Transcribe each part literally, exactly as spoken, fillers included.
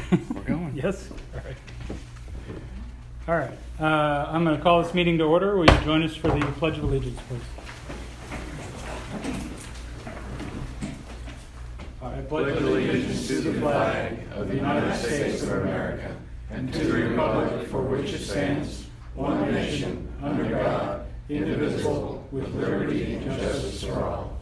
We're going. Yes? All right. All right. Uh, I'm going to call this meeting to order. Will you join us for the Pledge of Allegiance, please? I pledge allegiance to the flag of the United States of America and to the republic for which it stands, one nation, under God, indivisible, with liberty and justice for all.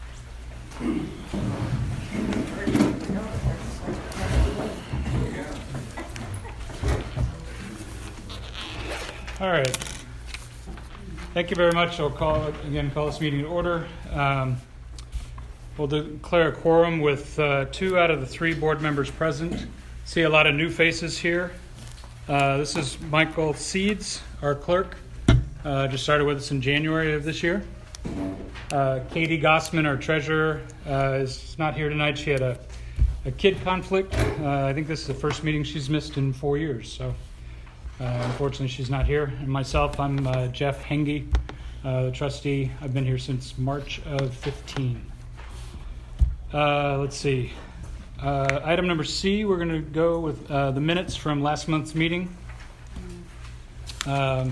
All right. Thank you very much. I'll call again call this meeting to order. Um, we'll declare a quorum with uh, two out of the three board members present. See a lot of new faces here. Uh, this is Michael Seeds, our clerk. Uh, just started with us in January of this year. Uh, Katie Gossman, our treasurer, uh, is not here tonight. She had a, a kid conflict. Uh, I think this is the first meeting she's missed in four years. So. Uh, unfortunately, she's not here. And myself, I'm uh, Jeff Henge, uh, the trustee. I've been here since March of fifteen. Uh, let's see. Uh, item number C, we're going to go with uh, the minutes from last month's meeting. Um,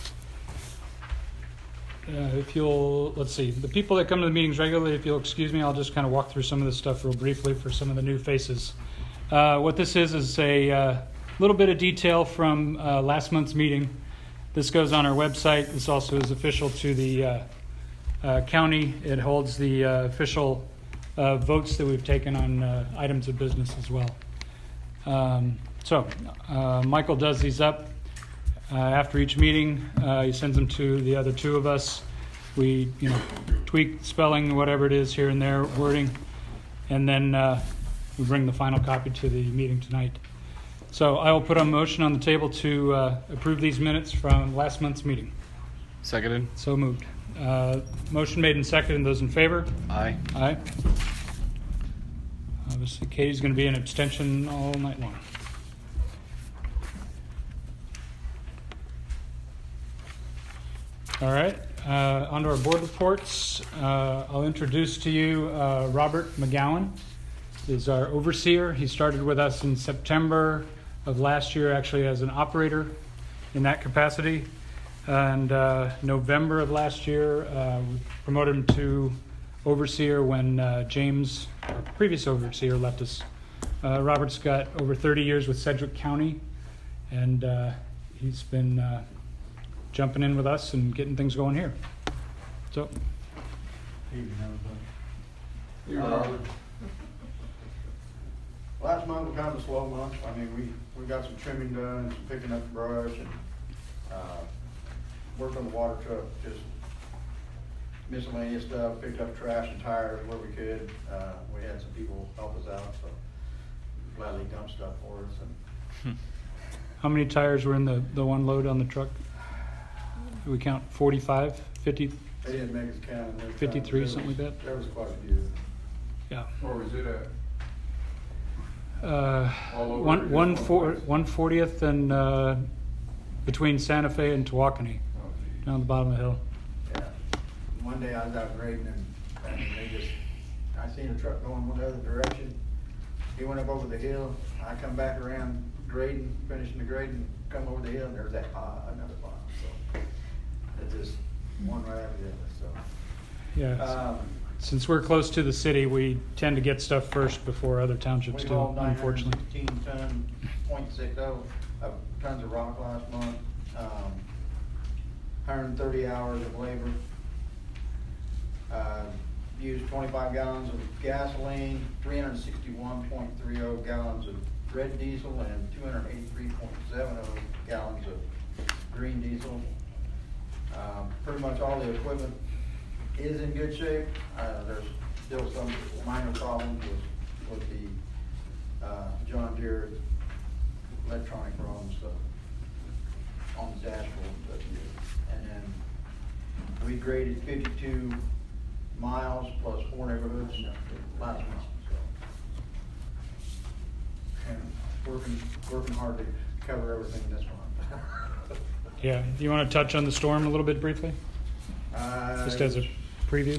uh, if you'll, let's see, the people that come to the meetings regularly, if you'll excuse me, I'll just kind of walk through some of this stuff real briefly for some of the new faces. Uh, what this is is a uh, little bit of detail from uh, last month's meeting. This goes on our website. This also is official to the uh, uh, county. It holds the uh, official uh, votes that we've taken on uh, items of business as well. Um, so uh, Michael does these up uh, after each meeting. Uh, he sends them to the other two of us. We, you know, tweak spelling, whatever it is here and there, wording, and then uh, we bring the final copy to the meeting tonight. So I will put a motion on the table to uh, approve these minutes from last month's meeting. Seconded. So moved. Uh, motion made and seconded. Those in favor? Aye. Aye. Obviously, Katie's going to be an abstention all night long. All right. Uh, on to our board reports. Uh, I'll introduce to you uh, Robert McGowan is our overseer. He started with us in September of last year, actually as an operator in that capacity. And uh, November of last year, uh, we promoted him to overseer when uh, James, our previous overseer, left us. Uh, Robert's got over thirty years with Sedgwick County, and uh, he's been uh, jumping in with us and getting things going here. So. Evening, everybody. Hey, Robert. Last month was kind of a slow month. I mean, we, we got some trimming done, some picking up brush, and uh, worked on the water truck, just miscellaneous stuff, picked up trash and tires where we could. Uh, we had some people help us out, so gladly dumped stuff for us. And how many tires were in the, the one load on the truck? Did we count forty-five, fifty? They didn't make us count. fifty-three, was, something like that? There was quite a few. Yeah. Where was it at? Uh, All over one one one four place? one fortieth and uh, between Santa Fe and Tawakoni, Oh, geez. down the bottom of the hill. Yeah. One day I was out grading and, and they just, I seen a truck going one other direction. He went up over the hill. I come back around grading, finishing the grading, come over the hill, and there's that pile, another pile. So it just one right after the other. So. Yeah. Um, Since we're close to the city, we tend to get stuff first before other townships We do, hauled nine hundred unfortunately. sixteen ton, point six oh, of tons of rock last month. Um, one hundred thirty hours of labor. Uh, used twenty-five gallons of gasoline, three hundred sixty-one point three oh gallons of red diesel, and two hundred eighty-three point seven oh gallons of green diesel. Um, pretty much all the equipment is in good shape. Uh, there's still some minor problems with, with the uh, John Deere electronic ROM stuff on the dashboard. But, and then we graded fifty-two miles plus four neighborhoods last month. So. And working, working hard to cover everything this month. Yeah. Do you want to touch on the storm a little bit briefly? Uh, Just as a preview?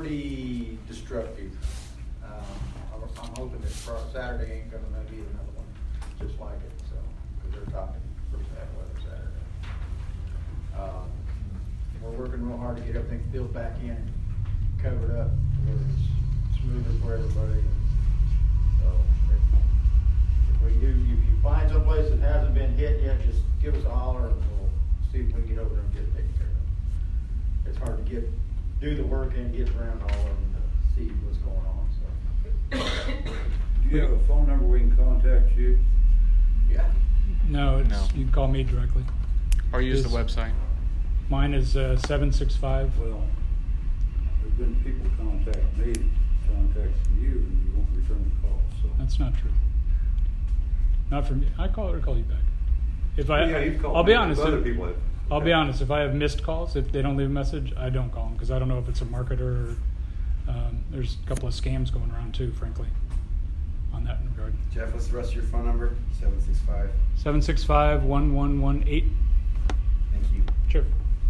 Pretty destructive. Um, I'm I'm hoping that Fri- Saturday ain't gonna be another one. just like it, so, because they're talking pretty bad weather Saturday. Uh, We're working real hard to get everything built back in and covered up, where it's smoother for everybody. So, if, if we do, if you find someplace that hasn't been hit yet, just give us a holler and we'll see if we can get over there and get it taken care of. It's hard to get, do the work and get around all of them to see what's going on, so. Do you have a phone number we can contact you? Yeah. No, it's, No. you can call me directly. Or use the Is- website. Mine is uh, seven six five. Well, there's been people contact me, contacting you, and you won't return the call, so. That's not true. Not for me. I call or call you back. If I, Yeah, you've called I'll be me. honest. Other if- people have. I'll be Okay. honest. If I have missed calls, if they don't leave a message, I don't call them because I don't know if it's a marketer or um, there's a couple of scams going around too, frankly, on that regard. Jeff, what's the rest of your phone number? seven six five. seven six five, one one one eight. Thank you. Sure.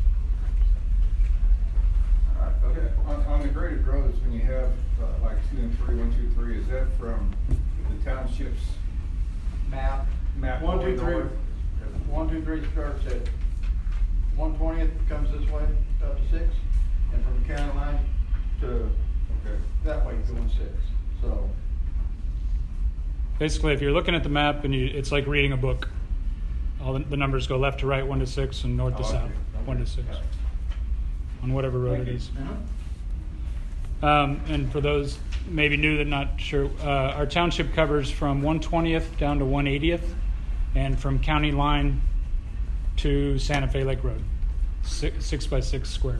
All right, okay, on, on the graded roads, when you have uh, like two and three, one, two, three, is that from the township's Map. map? One, two, going three. north? One, two, three starts at one twentieth, comes this way, up to six, and from the county line to Okay. that way, going six, so. Basically, if you're looking at the map and you, it's like reading a book. All the, the numbers go left to right, one to six, and north to Oh, okay. south, one to Okay. six, Got it. on whatever road Thank it you. is. Uh-huh. Um, and for those maybe new that not sure, uh, our township covers from one twentieth down to one eightieth, and from county line to Santa Fe Lake Road, six, six by six square.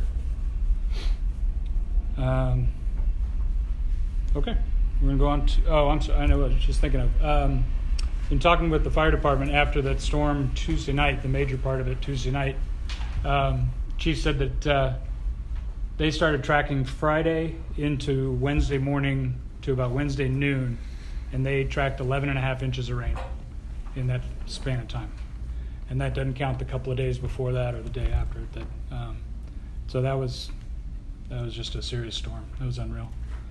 Um, okay, we're gonna go on to. Oh, I'm sorry. I know what I was just thinking of. Um, in talking with the fire department after that storm Tuesday night, the major part of it Tuesday night, um, Chief said that. Uh, They started tracking Friday into Wednesday morning to about Wednesday noon, and they tracked eleven and a half inches of rain in that span of time. And that doesn't count the couple of days before that or the day after it. That, um, so that was that was just a serious storm. That was unreal.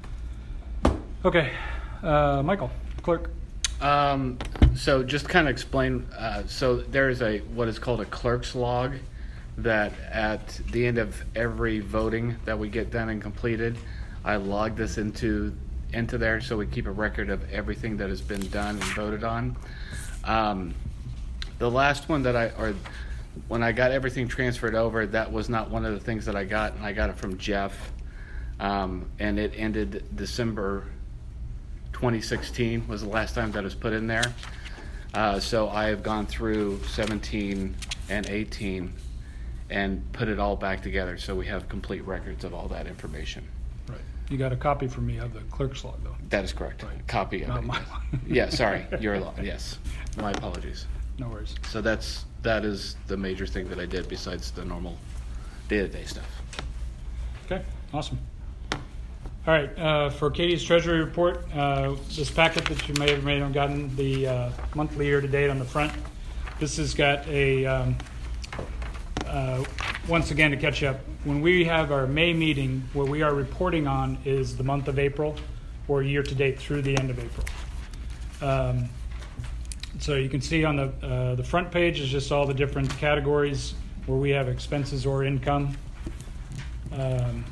Okay, uh, Michael, clerk. Um, so just kind of explain. Uh, so there is a what is called a clerk's log that at the end of every voting that we get done and completed, I log this into into there so we keep a record of everything that has been done and voted on. Um, the last one that I or when I got everything transferred over, that was not one of the things that I got, and I got it from Jeff, um, and it ended December twenty sixteen was the last time that it was put in there. Uh, so I have gone through seventeen and eighteen and put it all back together so we have complete records of all that information. Right. You got a copy from me of the clerk's log, though. That is correct. Right. Copy of Not it. my yes. one. Yeah, sorry. Your law. Yes. My apologies. No worries. So that's that is the major thing that I did besides the normal day-to-day stuff. Okay, awesome. All right, uh, for Katie's treasury report, uh, this packet that you may have or may not have gotten, the uh, monthly year-to-date on the front, this has got a, um, uh, once again to catch you up, when we have our May meeting, what we are reporting on is the month of April or year-to-date through the end of April. Um, so you can see on the, uh, the front page is just all the different categories where we have expenses or income. Um,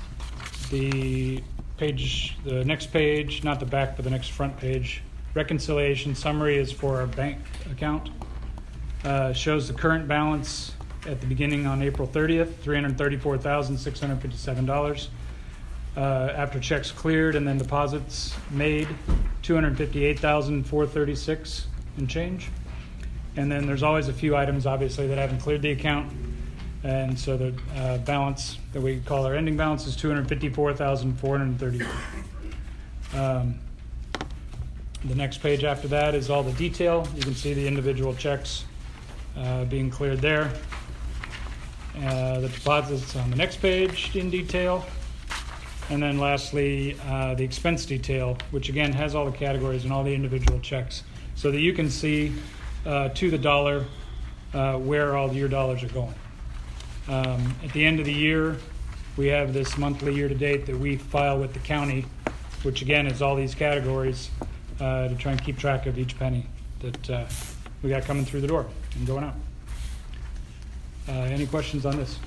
the page, the next page, not the back, but the next front page, reconciliation summary is for our bank account. Uh, shows the current balance at the beginning on April thirtieth, three hundred thirty-four thousand six hundred fifty-seven dollars. Uh, after checks cleared and then deposits made, two hundred fifty-eight thousand four hundred thirty-six dollars and change. And then there's always a few items, obviously, that haven't cleared the account. And so the uh, balance that we call our ending balance is two hundred fifty-four thousand four hundred thirty. Um, the next page after that is all the detail. You can see the individual checks uh, being cleared there. Uh, the deposits on the next page in detail. And then lastly, uh, the expense detail, which again has all the categories and all the individual checks so that you can see uh, to the dollar uh, where all your dollars are going. Um, at the end of the year, we have this monthly year-to-date that we file with the county, which again is all these categories uh, to try and keep track of each penny. that uh, we got coming through the door and going out. Uh, any questions on this?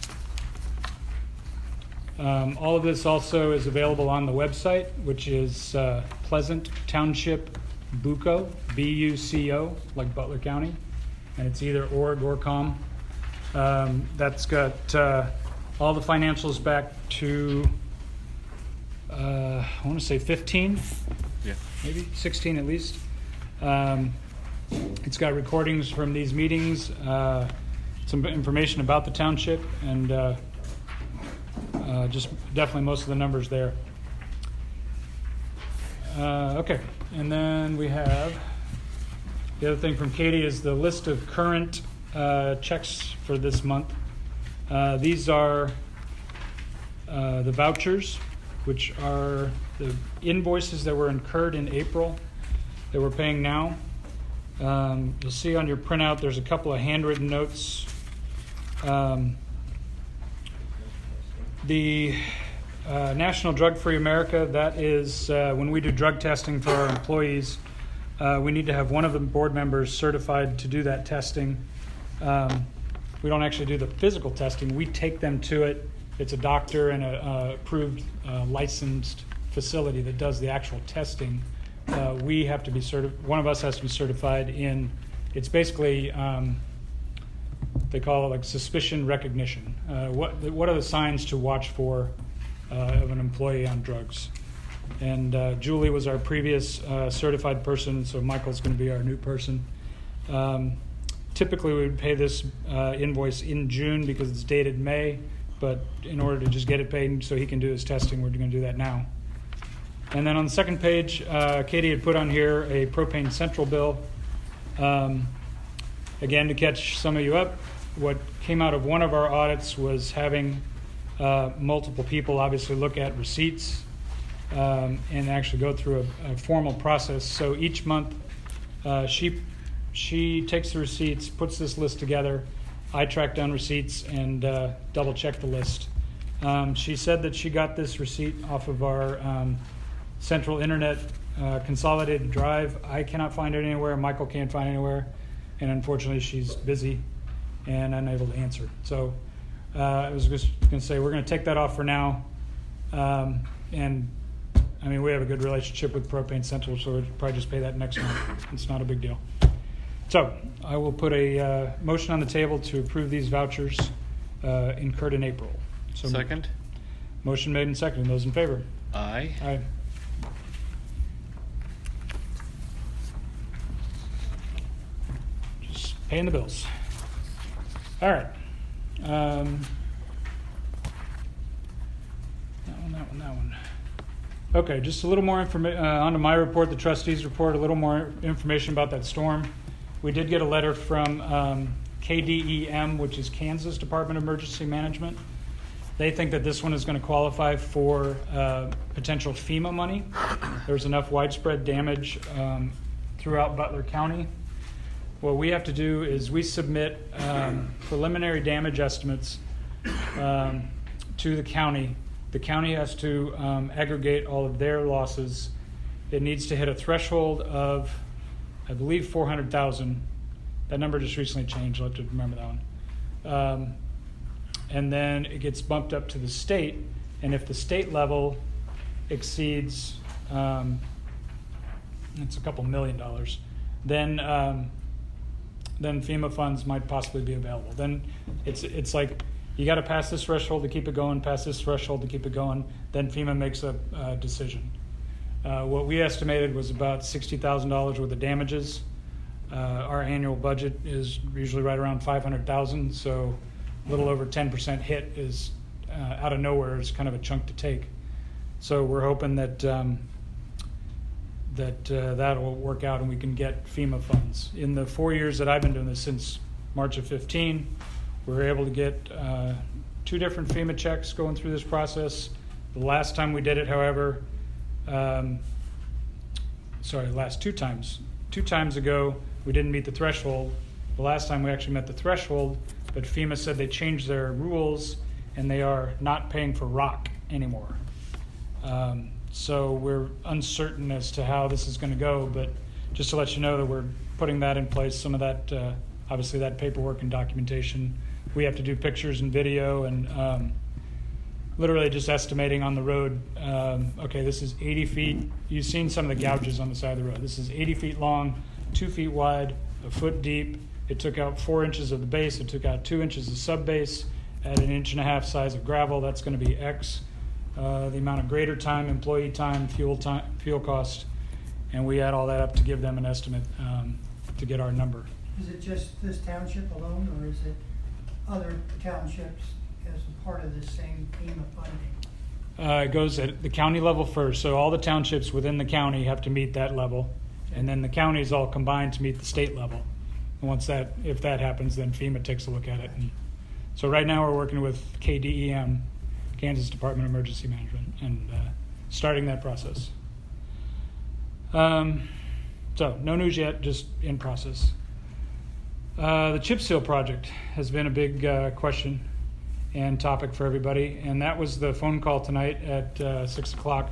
Um, all of this also is available on the website, which is uh, Pleasant Township Buco, B U C O, like Butler County, and it's either org or com. Um, that's got uh, all the financials back to, uh, I want to say fifteen, Yeah. maybe sixteen at least. Um, it's got recordings from these meetings, uh, some information about the township, and uh, uh, just definitely most of the numbers there. Uh, okay, and then we have the other thing from Katie is the list of current uh, checks for this month. Uh, these are uh, the vouchers, which are the invoices that were incurred in April that we're paying now. Um, you'll see on your printout there's a couple of handwritten notes. Um, the uh, National Drug Free America, that is uh, when we do drug testing for our employees, uh, we need to have one of the board members certified to do that testing. Um, we don't actually do the physical testing. We take them to it. It's a doctor and a, a approved uh, licensed facility that does the actual testing. Uh, we have to be certified. One of us has to be certified in, it's basically, um, they call it like suspicion recognition. Uh, what what are the signs to watch for uh, of an employee on drugs? And uh, Julie was our previous uh, certified person, so Michael's going to be our new person. Um, typically, we would pay this uh, invoice in June because it's dated May, but in order to just get it paid so he can do his testing, we're going to do that now. And then on the second page, uh, Katie had put on here a Propane Central bill. Um, again, to catch some of you up, what came out of one of our audits was having uh, multiple people obviously look at receipts um, and actually go through a, a formal process. So each month, uh, she she takes the receipts, puts this list together. I track down receipts and uh, double check the list. Um, she said that she got this receipt off of our um, Central Internet uh, consolidated drive. I cannot find it anywhere. Michael can't find it anywhere. And unfortunately, she's busy and unable to answer. So uh, I was just going to say, we're going to take that off for now. Um, and I mean, we have a good relationship with Propane Central, so we'll probably just pay that next month. It's not a big deal. So I will put a uh, motion on the table to approve these vouchers uh, incurred in April. So Second? Motion made and seconded. Those in favor? Aye. Aye. Just paying the bills. All right. Um, that one, that one, that one. Okay, just a little more information uh, onto my report, the trustees report, a little more information about that storm. We did get a letter from um, K D E M, which is Kansas Department of Emergency Management. They think that this one is going to qualify for uh, potential FEMA money. There's enough widespread damage um, throughout Butler County. What we have to do is we submit um, preliminary damage estimates um, to the county. The county has to um, aggregate all of their losses. It needs to hit a threshold of, I believe, four hundred thousand. That number just recently changed. I'll have to remember that one. Um, and then it gets bumped up to the state. And if the state level exceeds, um, it's a couple million dollars, then um, then FEMA funds might possibly be available. Then it's it's like you got to pass this threshold to keep it going, pass this threshold to keep it going. Then FEMA makes a uh, decision. Uh, what we estimated was about sixty thousand dollars worth of damages. Uh, our annual budget is usually right around five hundred thousand dollars, so a little over ten percent hit is uh, out of nowhere is kind of a chunk to take. So we're hoping that um, that uh, that will work out and we can get FEMA funds. In the four years that I've been doing this, since March of fifteen, we were able to get uh, two different FEMA checks going through this process. The last time we did it, however, um, sorry, the last two times, two times ago, we didn't meet the threshold. The last time we actually met the threshold, but FEMA said they changed their rules and they are not paying for rock anymore. Um, so we're uncertain as to how this is going to go, but just to let you know that we're putting that in place. Some of that, uh, obviously, that paperwork and documentation. We have to do pictures and video and um, literally just estimating on the road. Um, okay, this is eighty feet. You've seen some of the gouges on the side of the road. This is eighty feet long, two feet wide, a foot deep. It took out four inches of the base. It took out two inches of sub-base at an inch and a half size of gravel. That's going to be X. Uh, the amount of grader time, employee time, fuel time, fuel cost, and we add all that up to give them an estimate um, to get our number. Is it just this township alone, or is it other townships as a part of the same FEMA funding? Uh, it goes at the county level first, so all the townships within the county have to meet that level, and then the counties all combine to meet the state level. And once that, if that happens, then FEMA takes a look at it. And so right now we're working with K D E M, Kansas Department of Emergency Management, and uh, starting that process. Um, so no news yet, just in process. Uh, the chip seal project has been a big uh, question and topic for everybody, and that was the phone call tonight at uh, six o'clock.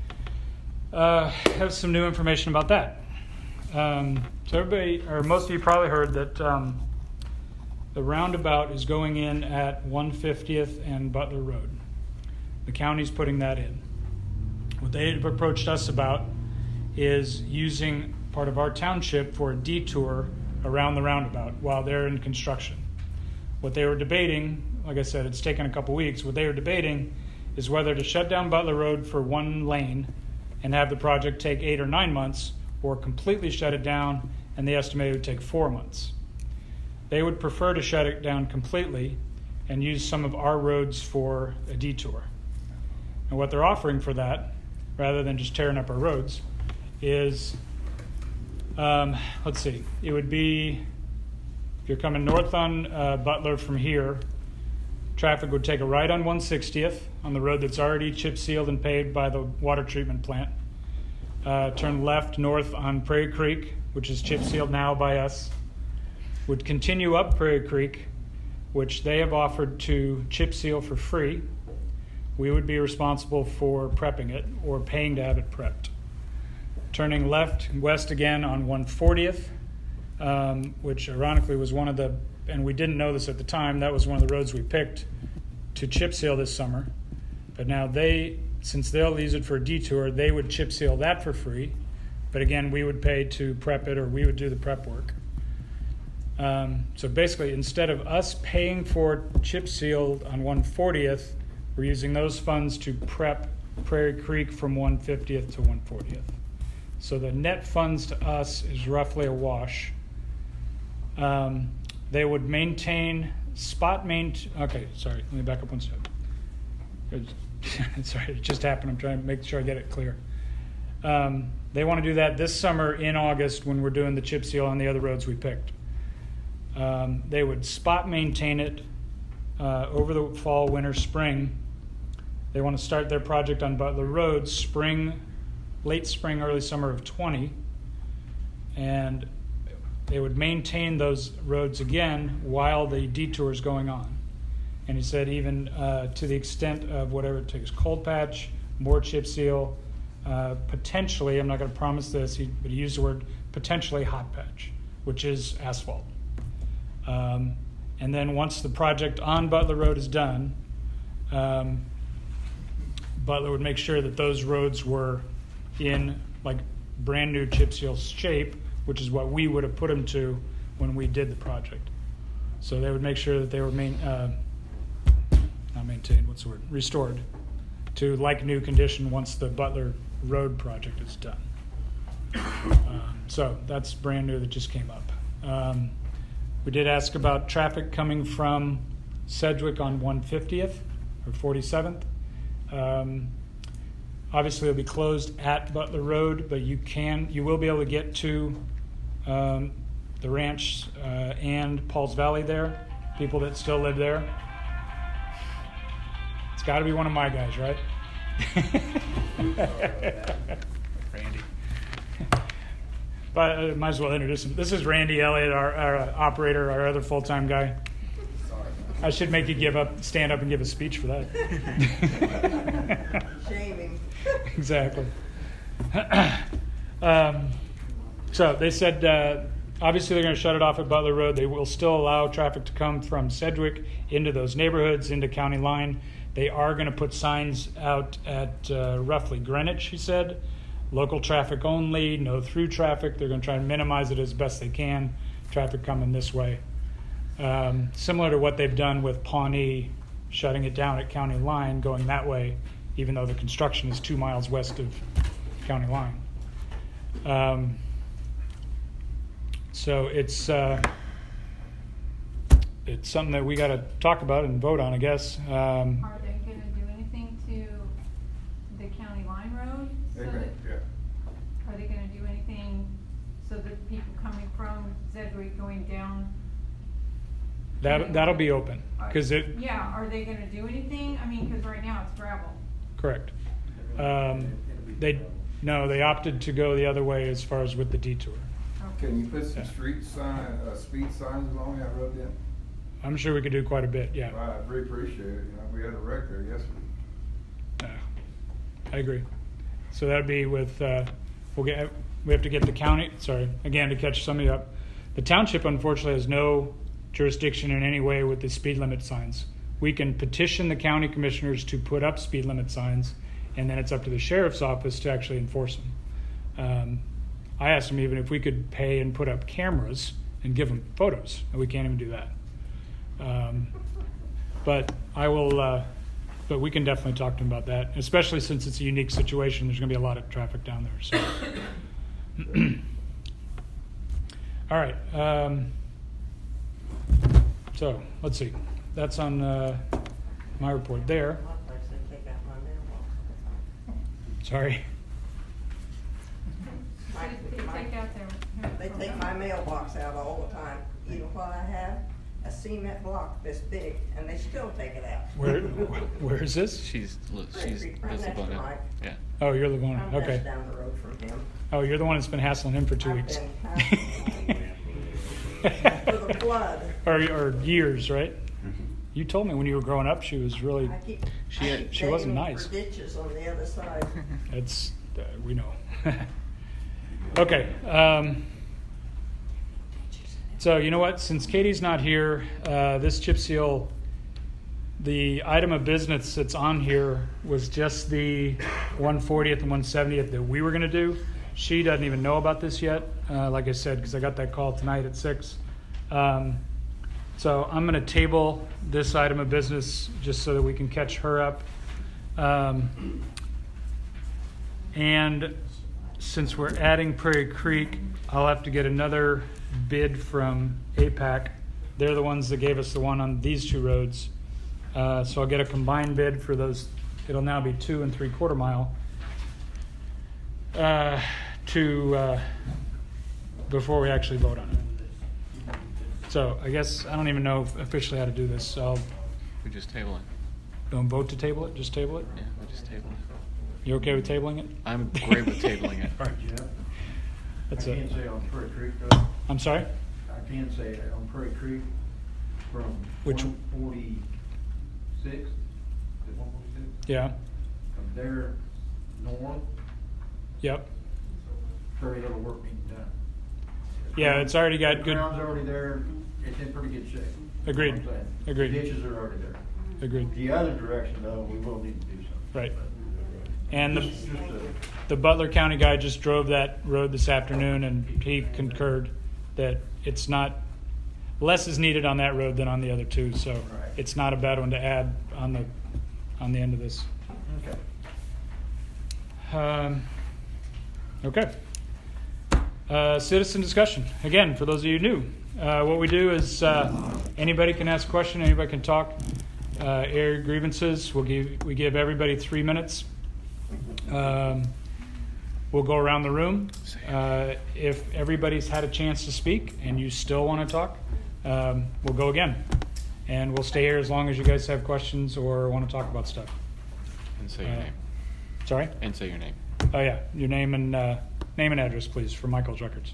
Uh, have some new information about that. Um, so everybody, or most of you probably heard that um, the roundabout is going in at one fiftieth and Butler Road. The county's putting that in. What they have approached us about is using part of our township for a detour around the roundabout while they're in construction. What they were debating, like I said, it's taken a couple weeks, what they were debating is whether to shut down Butler Road for one lane and have the project take eight or nine months, or completely shut it down, and they estimate it would take four months. They would prefer to shut it down completely and use some of our roads for a detour. And what they're offering for that, rather than just tearing up our roads, is, um, let's see, it would be, if you're coming north on uh, Butler from here, traffic would take a right on one sixtieth on the road that's already chip sealed and paved by the water treatment plant. Uh, turn left north on Prairie Creek, which is chip sealed now by us. Would continue up Prairie Creek, which they have offered to chip seal for free. We would be responsible for prepping it or paying to have it prepped. Turning left west again on one fortieth, um, which ironically was one of the, and we didn't know this at the time, that was one of the roads we picked to chip seal this summer. But now they, since they'll use it for a detour, they would chip seal that for free. But again, we would pay to prep it, or we would do the prep work. Um, so basically, instead of us paying for chip sealed on one fortieth, we're using those funds to prep Prairie Creek from one fiftieth to one fortieth. So the net funds to us is roughly a wash. Um, they would maintain, spot main, okay, sorry, let me back up one step. Sorry, it just happened. I'm trying to make sure I get it clear. Um, they want to do that this summer in August when we're doing the chip seal on the other roads we picked. Um, they would spot maintain it uh, over the fall, winter, spring. They want to start their project on Butler Road spring, late spring, early summer of twenty, and they would maintain those roads again while the detour is going on. And he said even uh, to the extent of whatever it takes, cold patch, more chip seal, uh, potentially, I'm not going to promise this, he, but he used the word potentially hot patch, which is asphalt. Um, and then once the project on Butler Road is done, um, Butler would make sure that those roads were in like brand new chip seal shape, which is what we would have put them to when we did the project. So they would make sure that they were main, uh, not maintained, what's the word, restored to like new condition once the Butler Road project is done. Um, so that's brand new that just came up. Um, we did ask about traffic coming from Sedgwick on one fiftieth or forty-seventh. Um, obviously it'll be closed at Butler Road, but you can, you will be able to get to um, the ranch uh, and Paul's Valley there, people that still live there. It's got to be one of my guys, right? Randy. But I uh, might as well introduce him. This is Randy Elliott, our, our uh, operator, our other full-time guy. I should make you give up, stand up and give a speech for that. Shaming. Exactly. um, So they said, uh, obviously they're going to shut it off at Butler Road. They will still allow traffic to come from Sedgwick into those neighborhoods, into County Line. They are going to put signs out at uh, roughly Greenwich, he said. Local traffic only, no through traffic. They're going to try and minimize it as best they can, traffic coming this way. Um, similar to what they've done with Pawnee, shutting it down at County Line, going that way, even though the construction is two miles west of County Line. Um, so it's uh, it's something that we got to talk about and vote on, I guess. Um, Are they going to do anything to the County Line Road? So Okay, that, yeah. are they going to do anything so that people coming from Sedgwick going down? that that'll be open because it Yeah, are they going to do anything? I mean, because right now it's gravel. correct. Um, they no, they opted to go the other way as far as with the detour. Okay. Can you put some Yeah. street sign, uh, speed signs along that road then? I'm sure we could do quite a bit. Yeah, Well, I'd really appreciate it, you know, we had a wreck there yesterday. uh, I agree. So that'd be with uh, we'll get we have to get the county. Sorry, again to catch some of you up. The township unfortunately has no jurisdiction in any way with the speed limit signs. We can petition the county commissioners to put up speed limit signs, and then it's up to the sheriff's office to actually enforce them. Um, I asked them even if we could pay and put up cameras and give them photos, and we can't even do that. Um, but I will, uh, but we can definitely talk to them about that, especially since it's a unique situation. There's going to be a lot of traffic down there. So, all right. Um, so let's see. That's on uh, my report there. Sorry. They, they take out their. They take my mailbox out all the time, even what I have, a cement block this big, and they still take it out. Where, where is this? She's, look, Right, she's, right that's the next to one. Mike. Yeah. Oh, you're the one. I'm Okay. just down the road from him. Oh, you're the one that's been hassling him for two I've weeks. been hassling For the flood. or, or years, right? You told me when you were growing up, she was really. I keep, She I had- keep she wasn't digging nice. for ditches on the other side. It's uh, we know. Okay. Um, so you know what? Since Katie's not here, uh, this chip seal, the item of business that's on here was just the one fortieth and one seventieth that we were going to do. She doesn't even know about this yet. Uh, like I said, because I got that call tonight at six. Um, so I'm going to table this item of business just so that we can catch her up. Um, and since we're adding Prairie Creek, I'll have to get another bid from A PAC. They're the ones that gave us the one on these two roads. Uh, so I'll get a combined bid for those. It'll now be two and three quarter mile. Uh, to uh, before we actually vote on it. So I guess I don't even know officially how to do this. So I'll We just table it. don't vote to table it. Just table it. Yeah, we just table it. You okay with tabling it? I'm great with tabling it. All right. Yeah. That's I it. can't say on Prairie Creek though. I'm sorry. I can say on Prairie Creek from Which- one forty-six, is it one forty-six? Yeah. From there north, Yep. very little work being done. Yeah, it's already got The good. ground's already there, it's in pretty good shape. Agreed. That's what I'm saying. Agreed. Ditches are already there. Agreed. The other direction though, we will need to do something. Right. And the Just- just a- the Butler County guy just drove that road this afternoon, and he concurred that it's not less is needed on that road than on the other two. So Right. it's not a bad one to add on the on the end of this. Okay. Um, okay. Uh, citizen discussion. Again, for those of you new, uh, what we do is uh, anybody can ask a question, anybody can talk, uh, air grievances. We'll give we give everybody three minutes. Um, we'll go around the room. Uh, if everybody's had a chance to speak and you still want to talk, um, we'll go again, and we'll stay here as long as you guys have questions or want to talk about stuff. And say your Uh, name. Sorry. And say your name. Oh yeah, your name and uh, name and address, please, for Michael's records.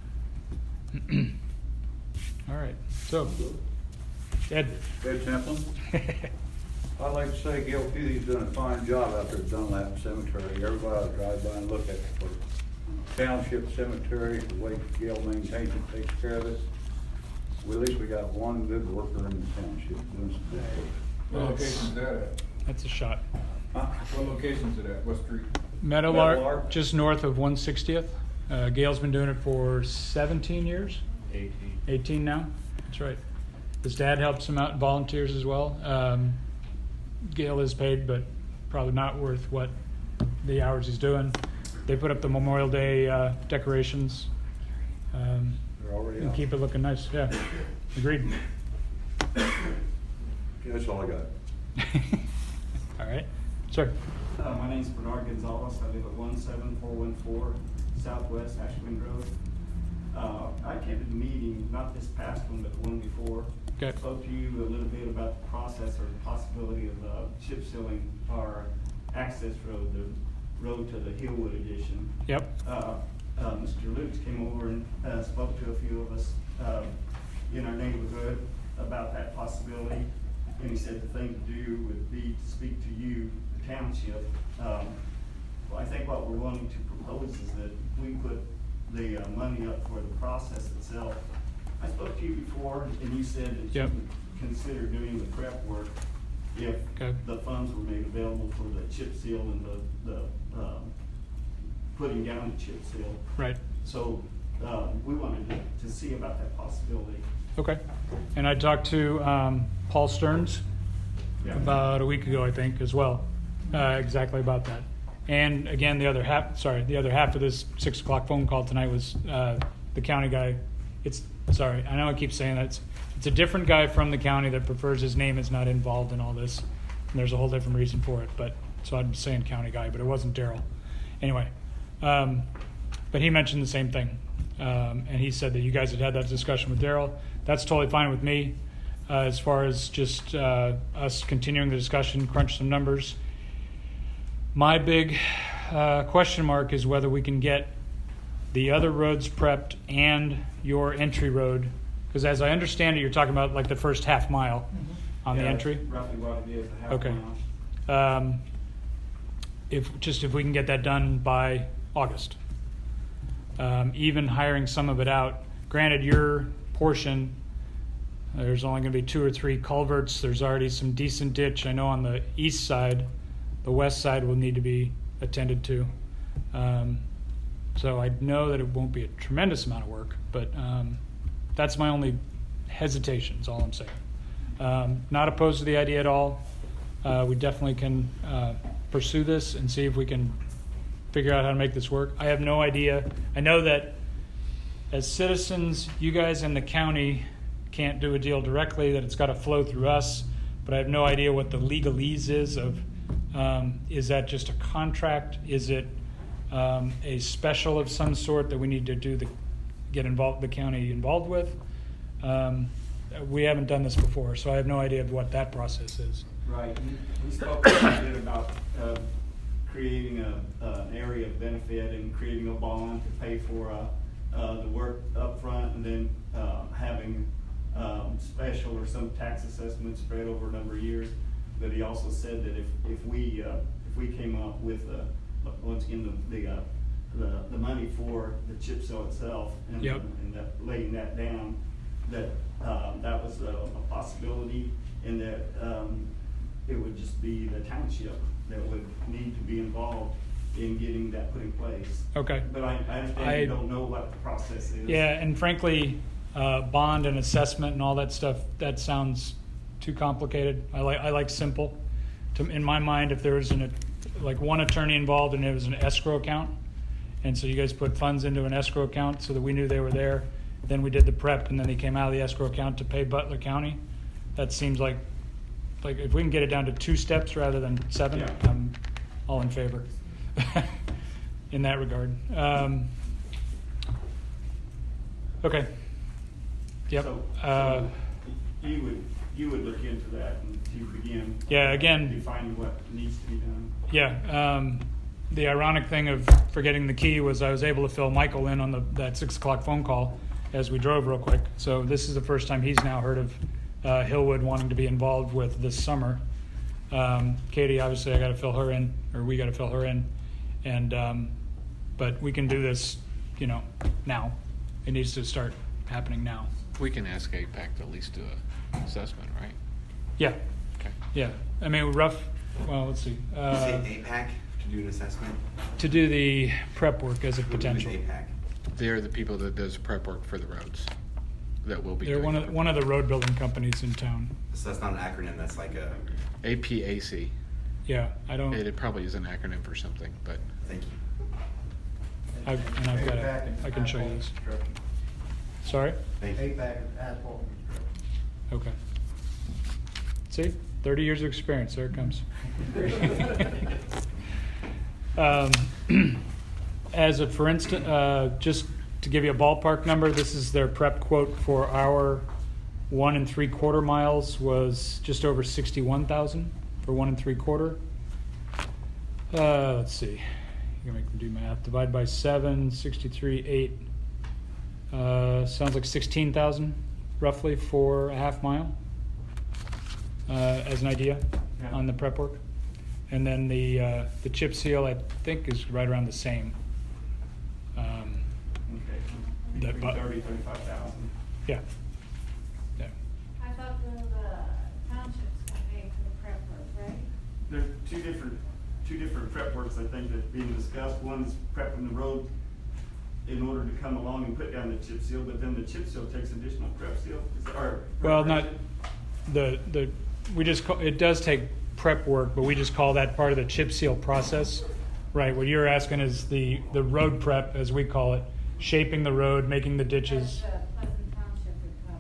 All right. So, Ed. Ed Templin. I'd like to say Gail Petey's done a fine job out there at Dunlap Cemetery. Everybody ought to drive by and look at it for township cemetery, the way Gail maintains it, takes care of it. Well, at least we got one good worker in the township doing some good work. What location's that at? That's a shot. Huh? What location's it at? What street? Meadowlark, Meadowlark. just north of one sixtieth. Uh, Gail's been doing it for seventeen years. eighteen. eighteen now. That's right. His dad helps him out and volunteers as well. Um, Gail is paid, but probably not worth what the hours he's doing. They put up the Memorial Day uh, decorations um, They're already and out. keep it looking nice. Yeah, agreed. Okay, that's all I got. All right, sir. Uh, my name's Bernard Gonzalez. I live at one seven four one four Southwest Ashwind Road. Uh, I attended the meeting, not this past one, but the one before. Okay. Spoke to you a little bit about the process or the possibility of uh, chip sealing our access road, the road to the Hillwood addition. Yep. Uh, uh, Mister Lukes came over and uh, spoke to a few of us um, in our neighborhood about that possibility. And he said the thing to do would be to speak to you, the township. Um, well, I think what we're wanting to propose is that we put the uh, money up for the process itself. I spoke to you before, and you said that Yep. you would consider doing the prep work if Okay. the funds were made available for the chip seal and the, the um, putting down the chip seal. Right. So uh, we wanted to, to see about that possibility. Okay. And I talked to um, Paul Stearns Yeah. about a week ago, I think, as well, uh, exactly about that. And again, the other half, sorry, the other half of this six o'clock phone call tonight was uh, the county guy. It's, sorry, I know I keep saying that. It's, it's a different guy from the county that prefers his name is not involved in all this. And there's a whole different reason for it. But so I'm saying county guy, but it wasn't Daryl. Anyway, um, but he mentioned the same thing. Um, and he said that you guys had had that discussion with Daryl. That's totally fine with me. Uh, as far as just uh, us continuing the discussion, crunch some numbers. My big uh, question mark is whether we can get the other roads prepped and your entry road, because as I understand it, you're talking about like the first half mile on Yeah, the that's entry. Roughly what it is, a half Okay. mile. Um, if just if we can get that done by August, um, even hiring some of it out. Granted, your portion, there's only going to be two or three culverts. There's already some decent ditch. I know on the east side, the west side will need to be attended to. Um, so I know that it won't be a tremendous amount of work, but um, that's my only hesitation. Is all I'm saying. Um, not opposed to the idea at all. Uh, we definitely can uh, pursue this and see if we can figure out how to make this work. I have no idea. I know that as citizens, you guys in the county can't do a deal directly, that it's got to flow through us, but I have no idea what the legalese is of, um, is that just a contract? Is it um, a special of some sort that we need to do the, get involved, the county involved with? Um, we haven't done this before, so I have no idea of what that process is. Right. We- We spoke a little bit about uh, creating a, uh, an area of benefit and creating a bond to pay for uh, uh, the work up front, and then uh, having um, special or some tax assessment spread over a number of years. But he also said that if, if we uh, if we came up with uh, once again the the, uh, the the money for the chip seal itself and, Yep. and that, laying that down, that um, that was a, a possibility, and that um, it would just be the township that would need to be involved in getting that put in place. Okay. But I, I understand I- you don't know what the process is. Yeah, and frankly, uh, bond and assessment and all that stuff, that sounds too complicated. I like I like simple. To, in my mind, if there was an like one attorney involved and it was an escrow account, and so you guys put funds into an escrow account so that we knew they were there, then we did the prep and then they came out of the escrow account to pay Butler County. That seems like like if we can get it down to two steps rather than seven, Yeah. I'm all in favor in that regard. Um, okay. Yep. So, Uh, so you would you would look into that and to begin. Yeah, again- defining what needs to be done. Yeah. Um, the ironic thing of forgetting the key was I was able to fill Michael in on the that six o'clock phone call as we drove real quick. So this is the first time he's now heard of uh, Hillwood wanting to be involved with this summer. Um, Katie, obviously, I got to fill her in, or we got to fill her in, and um, but we can do this you know, now. It needs to start happening now. We can ask A PAC to at least do an assessment, right? Yeah, Okay. yeah. I mean, rough, well, let's see. Uh, Say A PAC to do an assessment? to do the prep work as a Who is potential. A PAC? They're the people that does prep work for the roads that will be They're doing one it. of, one of the road building companies in town. So that's not an acronym, that's like a, A P A C. Yeah, I don't, It, it probably is an acronym for something, but thank you. I've, and I've got it, I can show you this. Sorry? Thank you. A PAC is asphalt construction. Okay. See, thirty years of experience, there it comes. um, as a, for instance, uh, just to give you a ballpark number, this is their prep quote for our one and three quarter miles was just over sixty-one thousand for one and three quarter. Uh, let's see, you can make them do math. Divide by seven, sixty-three, eight. Uh, sounds like sixteen thousand roughly for a half mile. Uh, as an idea Yeah. on the prep work, and then the uh, the chip seal I think is right around the same. Um, Okay, That between bu- thirty, thirty-five thousand. yeah, yeah. I thought the, the townships gonna pay for the prep work, right? There's two different, two different prep works, I think, that being discussed. One is prepping the road in order to come along and put down the chip seal, but then the chip seal takes additional prep seal, is that, or? Well, not preparation? the the we just call, it does take prep work, but we just call that part of the chip seal process, right? What you're asking is the the road prep, as we call it, shaping the road, making the ditches. That's the Pleasant Township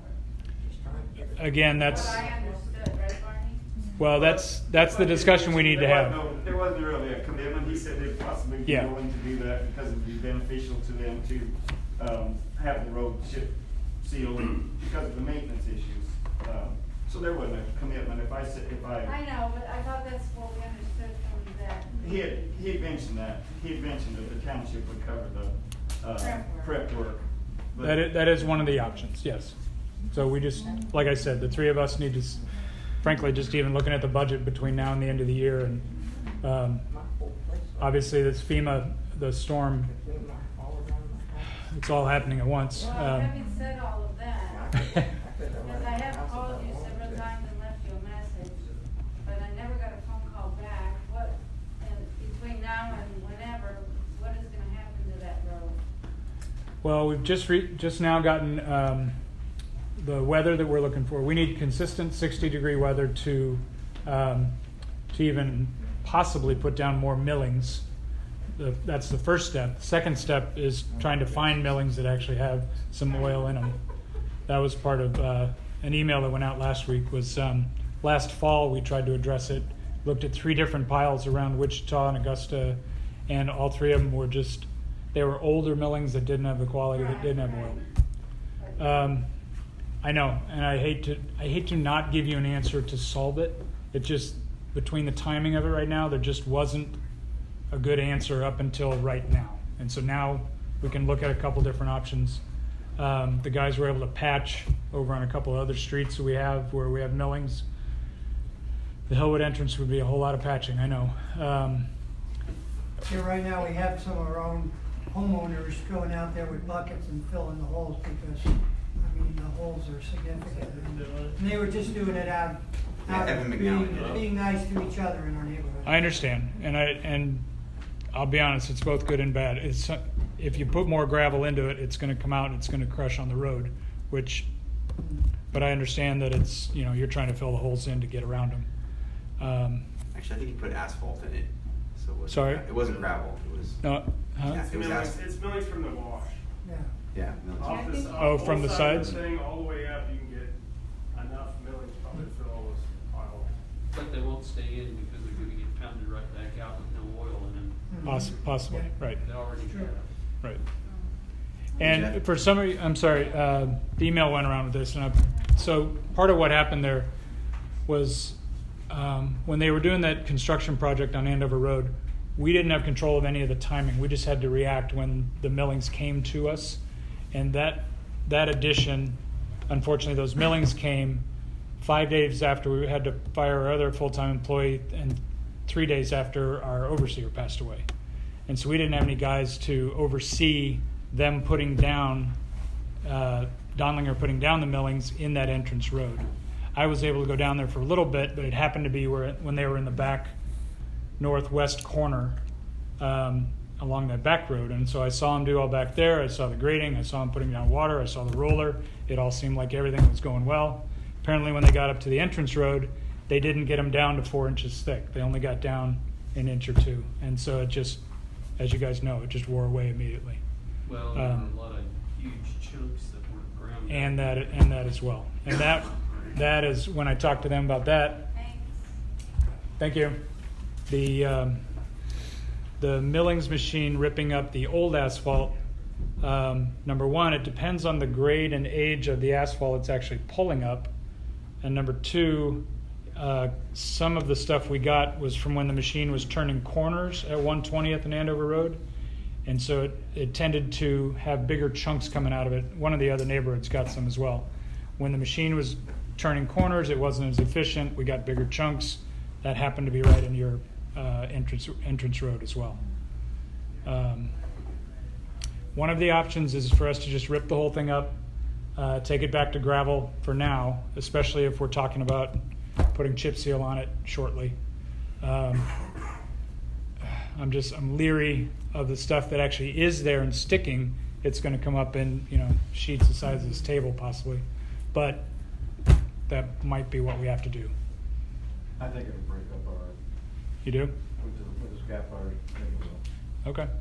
would cover. Again, that's What I understood, right, Barney? well, that's that's the discussion we need to There have. was no- There wasn't really a commitment. He said they'd possibly be Yeah. willing to do that because it'd be beneficial to them to um, have the road chip sealed because of the maintenance issues. Um, So there wasn't a commitment. If I said, if I. I know, but I thought that's what we understood from that. He had, he had mentioned that. He had mentioned that the township would cover the uh, Prep work. prep work. But- That is, that is one of the options, yes. So we just, like I said, the three of us need to, s- frankly, just even looking at the budget between now and the end of the year, and um, My whole place. obviously this FEMA, the storm, Between my, all around my house. it's all happening at once. Well, Um, having said all of I that, could- I could have because left I the have house called if I you wanted several to. times and left you a message, but I never got a phone call back. What, and between now and whenever, what is gonna happen to that road? Well, we've just re- just now gotten um, the weather that we're looking for. We need consistent sixty degree weather to um, to even possibly put down more millings. The, that's the first step. Second step is trying to find millings that actually have some oil in them. That was part of uh, an email that went out last week. Was um, last fall we tried to address it. Looked at three different piles around Wichita and Augusta, and all three of them were just they were older millings that didn't have the quality, that didn't have oil. Um, I know, and I hate to I hate to not give you an answer to solve it. It just between the timing of it right now, there just wasn't a good answer up until right now, and so now we can look at a couple different options. Um, the guys were able to patch over on a couple of other streets that we have where we have millings. The Hillwood entrance would be a whole lot of patching, I know. Um, Yeah, right now, we have some of our own homeowners going out there with buckets and filling the holes because, I mean, the holes are significant. And they were just doing it out, out Yeah, Evan of being, McNally. being nice to each other in our neighborhood. I understand, and I and I'll be honest, it's both good and bad. It's if you put more gravel into it, it's going to come out and it's going to crush on the road, which. But I understand that it's you know you're trying to fill the holes in to get around them. Um, Actually, I think he put asphalt in it, so it wasn't. Sorry? It wasn't gravel, it was, no, huh? yeah, it was millings, asphalt. it's millings from the wash. Yeah. Yeah, millings. Yeah, I Off this, think- off Oh, both from the sides sides? of the thing, all the way up, you can get enough millings probably to fill all those piles. But they won't stay in because they're gonna get pounded right back out with no oil in them. Poss- possibly, right, They already Sure. have. right. And for some of you, I'm sorry, uh, the email went around with this, and I, so part of what happened there was um, when they were doing that construction project on Andover Road, we didn't have control of any of the timing. We just had to react when the millings came to us, and that that addition, unfortunately, those millings came five days after we had to fire our other full-time employee, and three days after our overseer passed away, and so we didn't have any guys to oversee them putting down, uh, Donlinger putting down the millings in that entrance road. I was able to go down there for a little bit, but it happened to be where when they were in the back northwest corner um, along that back road. And so I saw them do all back there. I saw the grading. I saw them putting down water. I saw the roller. It all seemed like everything was going well. Apparently when they got up to the entrance road, they didn't get them down to four inches thick. They only got down an inch or two. And so it just, as you guys know, it just wore away immediately. Well, there Um, were a lot of huge chunks that weren't ground. and that and that as well. And that that is when I talked to them about that. Thank you. The um, the millings machine ripping up the old asphalt. Um, number one, it depends on the grade and age of the asphalt it's actually pulling up, and number two, uh, some of the stuff we got was from when the machine was turning corners at one twentieth and Andover Road. And so it, it tended to have bigger chunks coming out of it. One of the other neighborhoods got some as well. When the machine was turning corners, it wasn't as efficient. We got bigger chunks. That happened to be right in your uh, entrance entrance road as well. Um, one of the options is for us to just rip the whole thing up, uh, take it back to gravel for now, especially if we're talking about putting chip seal on it shortly. Um, I'm just I'm leery of the stuff that actually is there and sticking. It's going to come up in, you know, sheets the size of this table possibly, but that might be what we have to do. I think it'll break up all right. You do? With the, with the scap iron, I think it will. Okay.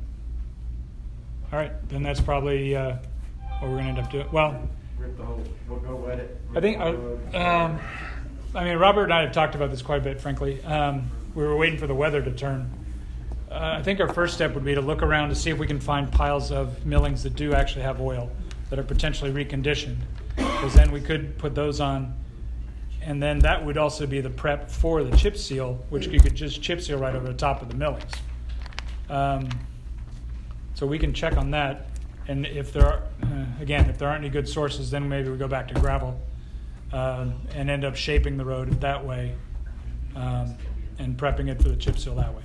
All right, then that's probably uh, what we're going to end up doing. Well, Rip the whole, we'll go wet it. I think, uh, um, I mean, Robert and I have talked about this quite a bit, frankly. Um, we were waiting for the weather to turn. Uh, I think our first step would be to look around to see if we can find piles of millings that do actually have oil, that are potentially reconditioned, because then we could put those on, and then that would also be the prep for the chip seal, which you could just chip seal right over the top of the millings. Um, so we can check on that, and if there are, uh, again, if there aren't any good sources, then maybe we go back to gravel um, and end up shaping the road that way um, and prepping it for the chip seal that way.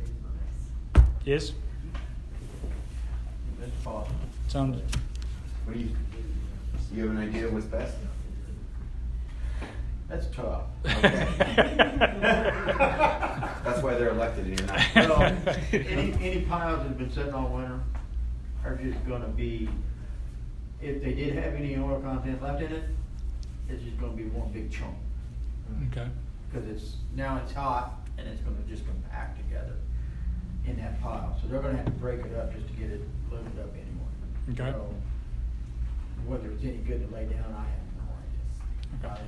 Yes? That's possible. Sounds. What do you, do you have an idea of what's best? That's tough. Okay. That's why they're elected and you're not. Well, any, any piles that have been sitting all winter are just gonna be, if they did have any oil content left in it, it's just gonna be one big chunk. Okay. Cause it's, now it's hot and it's gonna just compact together in that pile. So they're gonna have to break it up just to get it loaded up anyway. Okay. So whether it's any good to lay down, I have no idea. Okay.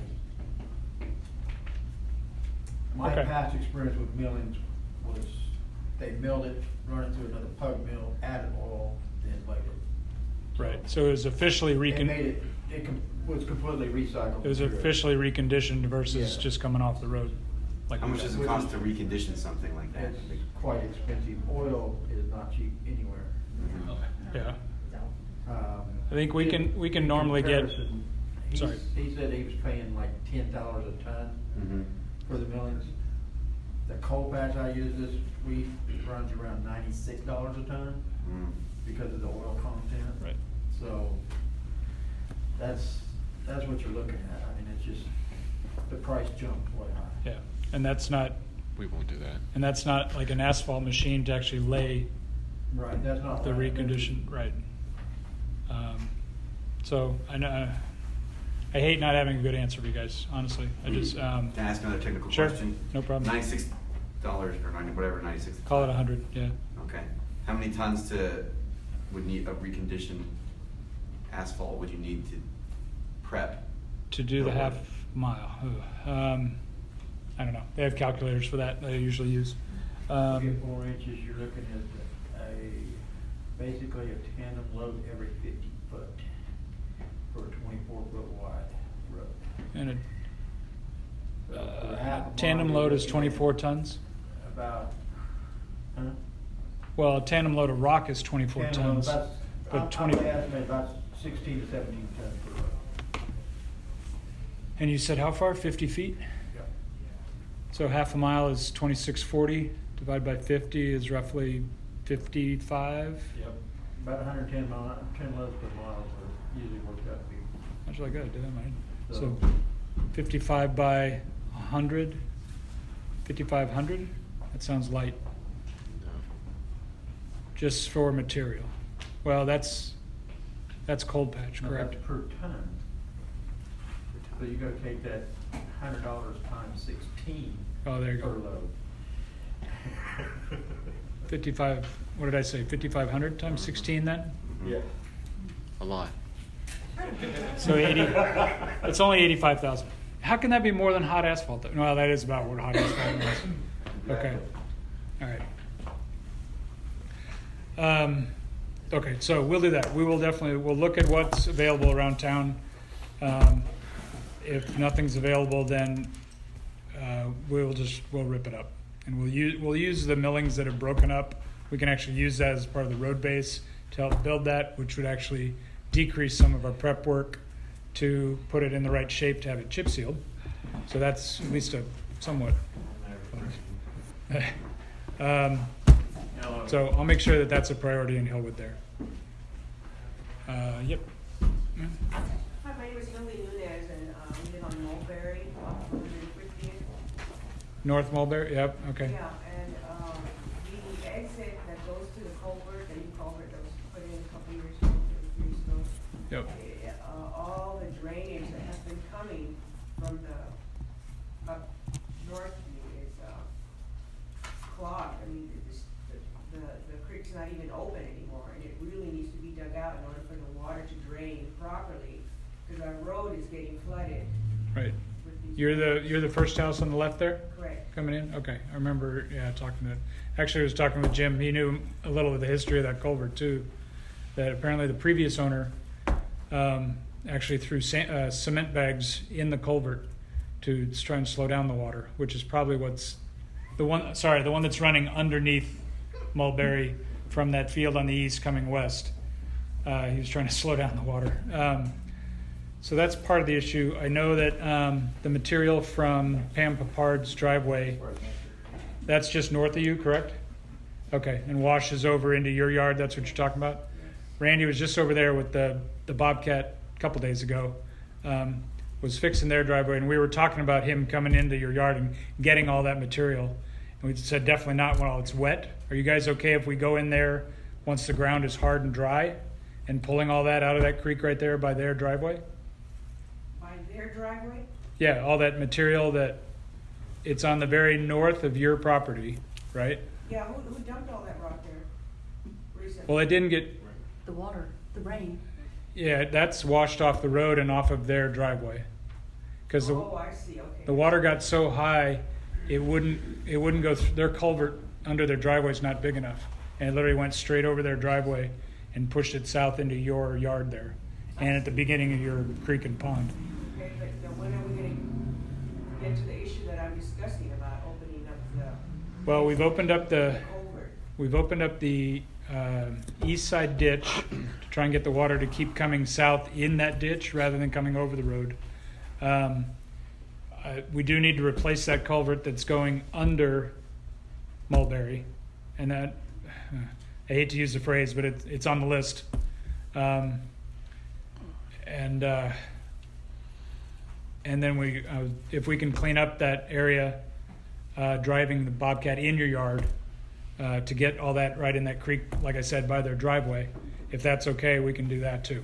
My Okay. past experience with millings was they milled it, run it through another pug mill, added oil, then laid it. Right. So it was officially They recon. made it, it com- was completely recycled. It was material. officially reconditioned versus Yeah. just coming off the road. Like How we much got. does it cost to recondition something like that? It's quite expensive. Oil is not cheap anywhere. Mhm. Yeah. Um, I think we can- we can in normally get- comparison, he's- sorry. He said he was paying like ten dollars a ton Mhm. for the millings. The coal patch I use this week runs around ninety-six dollars a ton Mm. because of the oil content. Right. So that's, that's what you're looking at. I mean, it's just, the price jumped way high. Yeah. And that's not. We won't do that. And that's not like an asphalt machine to actually lay Right, that's not. the right. reconditioned. Right. Um, so I know. I hate not having a good answer for you guys. Honestly, I just. Um, Can I ask another technical Sure, question? no problem. Ninety-six dollars or ninety, whatever, ninety-six. Call it a hundred. Yeah. Okay. How many tons to, would need a reconditioned asphalt would you need to prep? To do the No. half mile. Ugh. Um, I don't know. They have calculators for that. They usually use. You Um, get four inches, you're looking at a, basically a tandem load every fifty foot for a twenty-four foot wide road. and a So for uh, half a mile, tandem you're load is looking at twenty-four tons. About, huh? Well, a tandem load of rock is twenty-four Tandem load, tons. about- But I'm, I'm twenty. gonna estimate about sixteen to seventeen tons per road. And you said how far? Fifty feet. Yeah. So half a mile is twenty-six forty. Divided by fifty is roughly fifty-five. Yep. about hundred and ten mile, ten loads per mile, so usually works out to be. How should I go? Do that, mine? So So- fifty-five by one hundred, fifty-five hundred? That sounds light. Just for material. Well, that's, that's cold patch, No, correct? that's per ton. So you gotta take that hundred dollars times sixteen. Oh, there you Per go. load. fifty-five, what did I say, fifty-five hundred times sixteen then? Yeah. A lot. So eighty, it's only eighty-five thousand. How can that be more than hot asphalt? though? Well, that is about what hot asphalt is. Okay, all right. Um, okay, so we'll do that. We will definitely, we'll look at what's available around town. Um, if nothing's available, then uh, we'll just, we'll rip it up. And we'll use, we'll use the millings that are broken up. We can actually use that as part of the road base to help build that, which would actually decrease some of our prep work to put it in the right shape to have it chip sealed. So that's at least a somewhat. um, so I'll make sure that that's a priority in Hillwood there. Uh, yep. Hi, my name is Lily Nunez, and uh, we live on Mulberry, off one hundred fiftieth. North Mulberry. Yep. Okay. Yeah, and um, the exit that goes to the culvert, the new culvert that was put in a couple years ago, three years ago. Yep. Uh, all the drainage that has been coming from the up north is uh, clogged. I mean, it's, the, the the creek's not even open anymore, and it really needs to be dug out in order for the water to drain properly, because our road is getting flooded. Right. with these You're the drains. you're the first house on the left there. Correct. Coming in. Okay. I remember. Yeah, talking to. Actually, I was talking with Jim. He knew a little of the history of that culvert too. That apparently the previous owner um, actually threw sa- uh, cement bags in the culvert to try and slow down the water, which is probably what's the one. Sorry, the one that's running underneath Mulberry from that field on the east coming west. Uh, he was trying to slow down the water. Um, so that's part of the issue. I know that um, the material from Pam Papard's driveway, that's just north of you, correct? Okay, and washes over into your yard. That's what you're talking about? Randy was just over there with the, the Bobcat a couple days ago, um, was fixing their driveway, and we were talking about him coming into your yard and getting all that material. And we said definitely not while it's wet. Are you guys okay if we go in there once the ground is hard and dry and pulling all that out of that creek right there by their driveway? By their driveway? Yeah, all that material that it's on the very north of your property, right? Yeah, who, who dumped all that rock there recently? Well, it didn't get, The water, the rain. yeah, that's washed off the road and off of their driveway. Because the, Oh, I see, okay. the water got so high, it wouldn't it wouldn't go through their culvert under their driveway is not big enough, and it literally went straight over their driveway and pushed it south into your yard there, and at the beginning of your creek and pond. Okay, but then when are we gonna get to the issue that I'm discussing about opening up the Well, we've opened up the culvert? we've opened up the uh, east side ditch to try and get the water to keep coming south in that ditch rather than coming over the road. Um, Uh, we do need to replace that culvert that's going under Mulberry, and that I hate to use the phrase, but it, it's on the list. Um, and uh, and then we, uh, if we can clean up that area, uh, driving the Bobcat in your yard uh, to get all that right in that creek, like I said, by their driveway. If that's okay, we can do that too.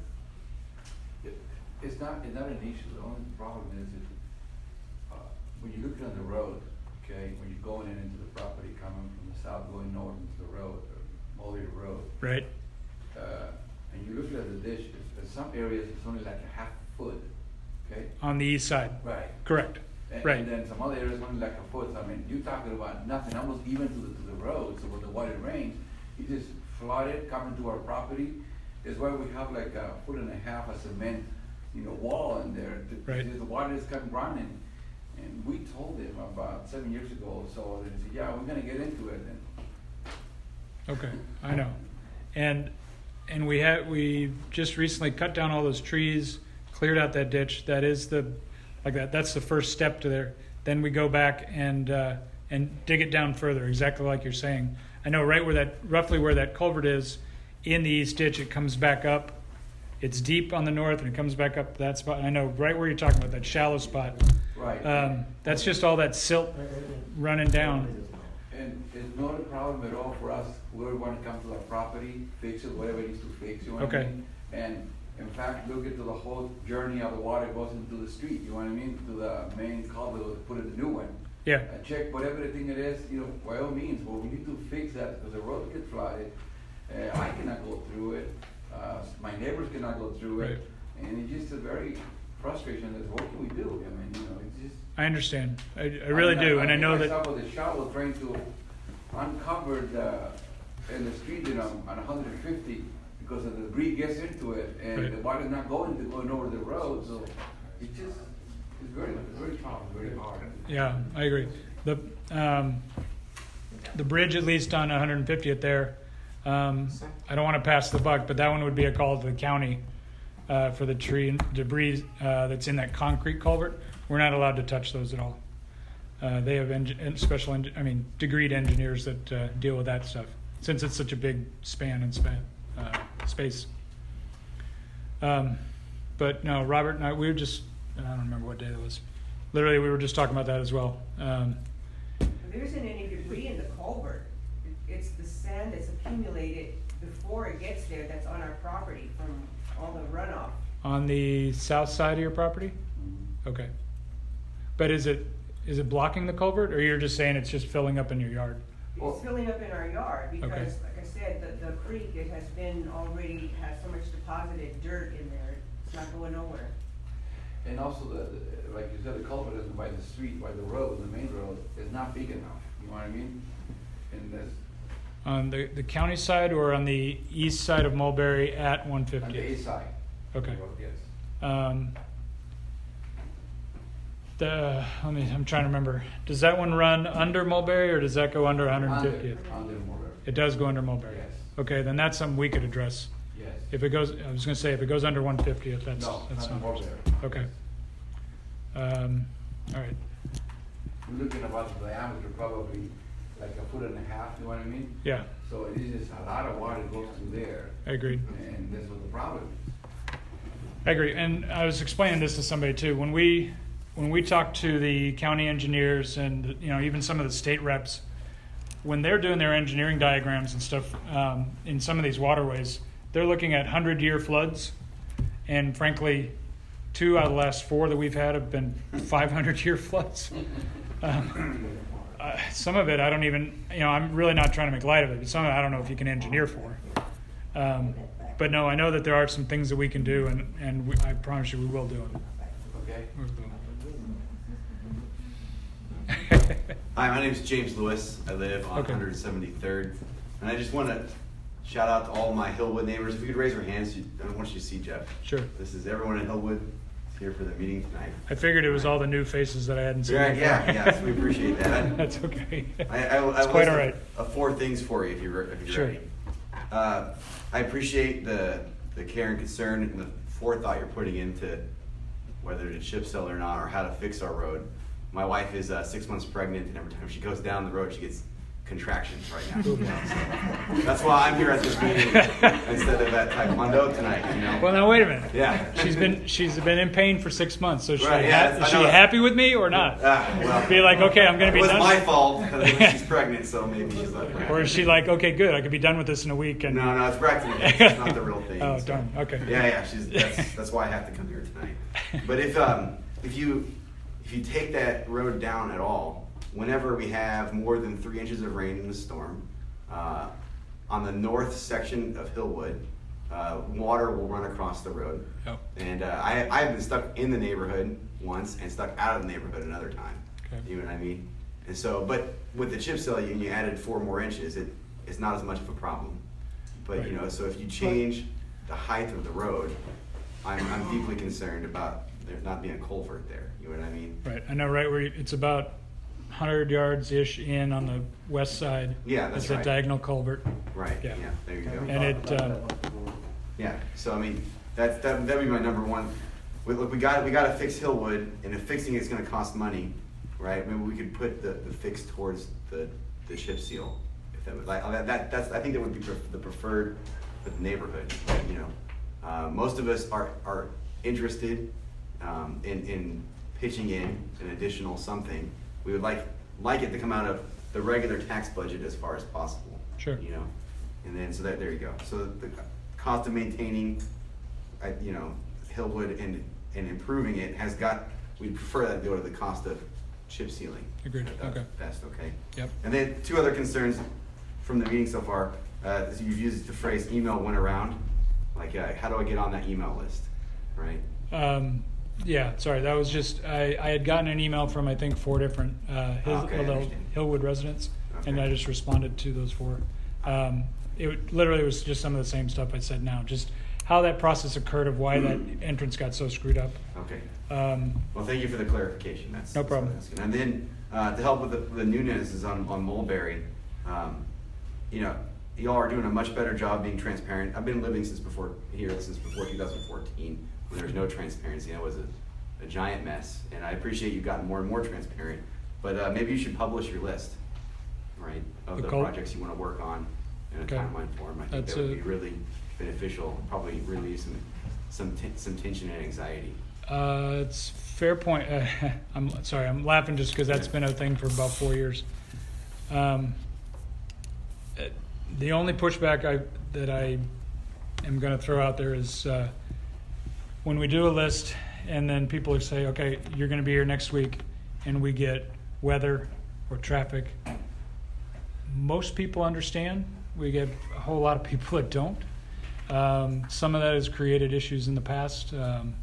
It's not, it's not an issue. The only problem is that when you look on the road, okay, when you're going in into the property, coming from the south, going north into the road, or Mulberry Road. Right. Uh, and you look at the ditch, in some areas it's only like a half foot, okay? On the east side. Right. Correct. And, Right. and then some other areas only like a foot. I mean, you're talking about nothing, almost even to the, to the road. So when the water rains, it just flooded coming to our property. That's why we have like a foot and a half of cement, you know, wall in there. The, Right. the water is coming running. And we told them about seven years ago or so, and they said, yeah, we're gonna get into it. And Okay, I know. And and we had we just recently cut down all those trees, cleared out that ditch. That is the like that. That's the first step to there. Then we go back and uh, and dig it down further, exactly like you're saying. I know right where that roughly where that culvert is in the east ditch, it comes back up. It's deep on the north and it comes back up that spot. I know right where you're talking about, that shallow spot. Right. Um, that's just all that silt running down. And it's not a problem at all for us, whoever want to come to our property, fix it, whatever it needs to fix, you know what I Okay. mean? And in fact, look into the whole journey of the water goes into the street, you know what I mean? To the main culvert, put in the new one. Yeah. Uh, check whatever the thing it is, you know, by all means, well, we need to fix that because the road gets flooded. Uh, I cannot go through it, uh, my neighbors cannot go through it. Right. And it's just a very frustration that what can we do? I mean, you know, it's just. I understand. I, I really do, and I know that. I myself with a shovel trying to uncover the, in the street, you know, on one hundred fifty, because of the debris gets into it, and Right. the water's not going to going over the road, so it's just, it's very, very tough, very hard. Yeah, I agree. The um, the bridge, at least on one hundred fiftieth there, um, I don't want to pass the buck, but that one would be a call to the county uh, for the tree and debris uh, that's in that concrete culvert. We're not allowed to touch those at all. Uh, they have eng- special, en- I mean, degreed engineers that uh, deal with that stuff, since it's such a big span and span, uh, space. Um, but no, Robert and I, we were just, I don't remember what day it was. Literally, we were just talking about that as well. Um, There isn't any debris in the culvert. It- It's the sand that's accumulated before it gets there that's on our property from all the runoff. on the south side of your property? Okay. But is it is it blocking the culvert, or you're just saying it's just filling up in your yard? It's filling up in our yard because, Okay. like I said, the, the creek, it has been already, has so much deposited dirt in there, it's not going nowhere. And also, the, the- like you said, the culvert is by the street, by the road, the main road, is not big enough, you know what I mean? And there's, On the, the county side or on the east side of Mulberry at one on fifty? the east side. Okay. Yes. Um, the, let me, I'm trying to remember. Does that one run under Mulberry or does that go under one hundred fiftieth? Under, under Mulberry. It does go under Mulberry? Yes. Okay, then that's something we could address. Yes. If it goes, I was gonna say, if it goes under one fiftieth, that's, No, that's not not. Mulberry. Okay. Um, all right. We're looking about the diameter probably like a foot and a half, you know what I mean? Yeah. So it is just a lot of water goes through there. I agree. And that's what the problem is. I agree, and I was explaining this to somebody too. When we when we talk to the county engineers and you know even some of the state reps, when they're doing their engineering diagrams and stuff um, in some of these waterways, they're looking at hundred-year floods, and frankly, two out of the last four that we've had have been five hundred-year floods. Um, uh, some of it I don't even, you know, I'm really not trying to make light of it, but some of it I don't know if you can engineer for. Um, but no, I know that there are some things that we can do, and, and we, I promise you we will do them. Okay. Hi, my name is James Lewis. I live on Okay. one hundred seventy-third. And I just want to shout out to all my Hillwood neighbors. If you could raise your hands, you, I want you to see Jeff. Sure. This is everyone in Hillwood here for the meeting tonight. I figured it was all the new faces that I hadn't seen. Yeah, before. yeah, yes, we appreciate that. That's okay. I, I, I It's quite listed, all right. uh, four things for you if you're, if you're Sure. ready. Uh, I appreciate the, the care and concern and the forethought you're putting into whether to chip seal or not, or how to fix our road. My wife is uh, six months pregnant, and every time she goes down the road, she gets contractions right now. So that's why I'm here at this meeting instead of at Taekwondo tonight. You know. Well, now wait a minute. Yeah. She's been she's been in pain for six months. So is she, Right, yeah, ha- I is she know. happy with me or not? Ah, well, be like, okay, I'm going to be it was done. my fault because she's pregnant, so maybe she's like. Or is she like, okay, good, I could be done with this in a week? And No, no, it's practically it's not the real thing. Oh, so. darn. Okay. Yeah, yeah. She's that's, that's why I have to come here tonight. But if um if you if you take that road down at all, whenever we have more than three inches of rain in a storm, uh, on the north section of Hillwood, uh, water will run across the road. Yep. And uh, I I've been stuck in the neighborhood once and stuck out of the neighborhood another time. Okay. You know what I mean? And so, but with the chip seal, you, you added four more inches. It it's not as much of a problem. But Right. you know, so if you change the height of the road, I'm I'm deeply concerned about there not being a culvert there. You know what I mean? Right. I know right where you, it's about one hundred yards ish in on the west side. Yeah, that's It's a right. diagonal culvert. Right. Yeah. Yeah. There you go. And it. Um, Yeah. So I mean, that's that that'd be my number one. We, look, we got we got to fix Hillwood, and if fixing it's going to cost money, right? Maybe we could put the, the fix towards the, the chip seal. If that would like that, that that's I think that would be pref- the preferred with the neighborhood. You know, uh, most of us are are interested um, in in pitching in an additional something. We would like like it to come out of the regular tax budget as far as possible. Sure. You know, and then so that there you go. So the cost of maintaining, uh, you know, Hillwood and and improving it has got. We'd prefer that to go to the cost of chip sealing. Agreed. That's Okay. Best. Okay. Yep. And then two other concerns from the meeting so far. Uh, is you've used the phrase "email went around." Like, uh, how do I get on that email list? Right. Um, yeah, sorry, that was just, I, I had gotten an email from, I think, four different uh, Hill, Okay, I Hill, understand. Hillwood residents, and Okay. I just responded to those four. Um, it would- literally was just some of the same stuff I said now, just how that process occurred of why that entrance got so screwed up. Okay. Um, Well, thank you for the clarification. That's No that's what problem. I'm asking. And then uh, to help with the, the newness is on, on Mulberry. Um, you know, y'all are doing a much better job being transparent. I've been living since before here since before two thousand fourteen when there was no transparency. That was a, a giant mess. And I appreciate you've gotten more and more transparent. But uh, maybe you should publish your list, right, of The the cul- projects you want to work on in a Okay. timeline form. I think That's that would a- be really beneficial. Probably relieve some some t- some tension and anxiety. Uh, it's fair point. Uh, I'm sorry, I'm laughing just because that's been a thing for about four years. Um, uh, the only pushback I that I am going to throw out there is uh, when we do a list and then people say, "Okay, you're going to be here next week," and we get weather or traffic. Most people understand. We get a whole lot of people that don't. Um, some of that has created issues in the past. Um,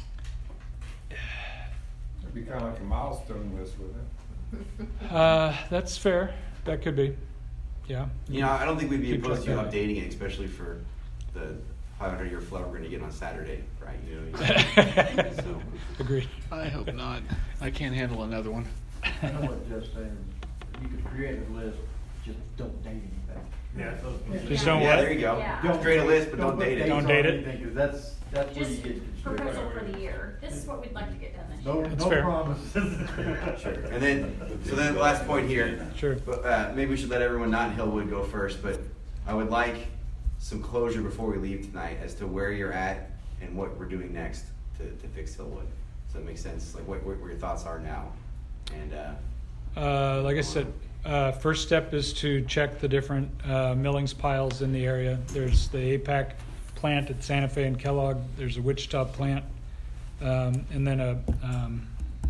It'd be kind of like a milestone list, wouldn't it? Uh, that's fair. That could be. Yeah. You know, I don't think we'd be Keep opposed to you track of updating it, especially for the five hundred year flood we're going to get on Saturday, right? You know, so. Agreed. I hope not. I can't handle another one. I know what Jeff's saying. You could create a list, just don't date anything. Yeah. Just don't Yeah, what? there you go. Yeah. Don't create a list, but don't put date it. dates Don't on date it. anything, 'cause that's, that's where you Just get constricted. proposal for the year. This is what we'd like to get done this No, year. That's no fair. promises. Sure. And then, so then last point here. Sure. Uh, maybe we should let everyone not in Hillwood go first, but I would like some closure before we leave tonight as to where you're at and what we're doing next to, to fix Hillwood. Does that make sense? Like what, what your thoughts are now? And uh, Uh, like I said, uh, first step is to check the different uh, millings piles in the area. There's the A PAC plant at Santa Fe and Kellogg. There's a Wichita plant, um, and then a um,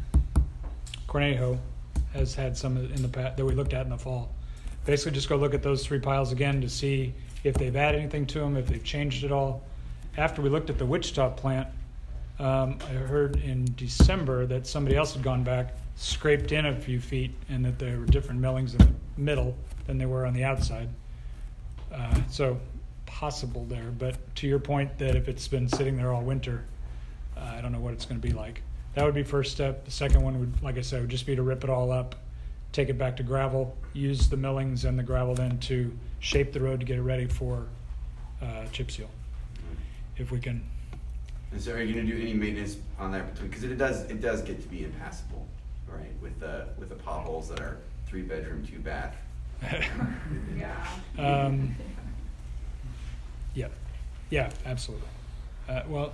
Cornejo has had some in the past that we looked at in the fall. Basically, just go look at those three piles again to see if they've added anything to them, if they've changed at all. After we looked at the Wichita plant, um, I heard in December that somebody else had gone back, scraped in a few feet, and that there were different millings in the middle than there were on the outside. Uh, so possible there, but to your point that if it's been sitting there all winter, uh, I don't know what it's going to be like. That would be first step. The second one would, like I said, would just be to rip it all up, take it back to gravel, use the millings and the gravel then to shape the road to get it ready for uh, chip seal. If we can. and so are you going to do any maintenance on that? Because it does it does get to be impassable, right? With the with the potholes that are three bedroom, two bath. Yeah. Um, yeah, yeah, absolutely. Uh, well,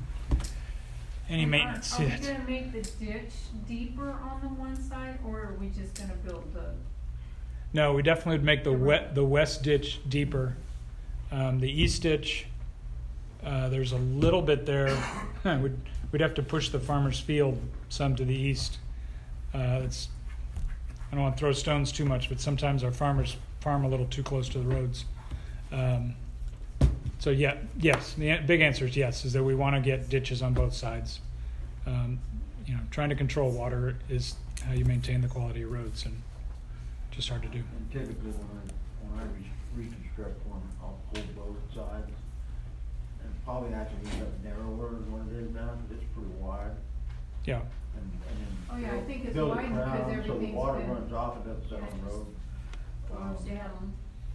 any And are- maintenance. Are we yeah. gonna make the ditch deeper on the one side, or are we just gonna build the, No, we definitely would make the wet the west ditch deeper. Um, the east ditch, uh, there's a little bit there. we'd we'd have to push the farmer's field some to the east. Uh, it's I don't want to throw stones too much, but sometimes our farmers farm a little too close to the roads. Um, so yeah, yes, the an- big answer is yes. Is that we want to get ditches on both sides. Um, you know, trying to control water is how you maintain the quality of roads, and just hard to do. And typically when I, when I re- reconstruct one, I'll pull both sides. And probably actually end up narrower than what it is now, because it's pretty wide. Yeah. And, and then. Oh, yeah, I build- think it's build a wide because crown So the everything's water been- runs off, it doesn't sit Yeah, on the just road. goes down?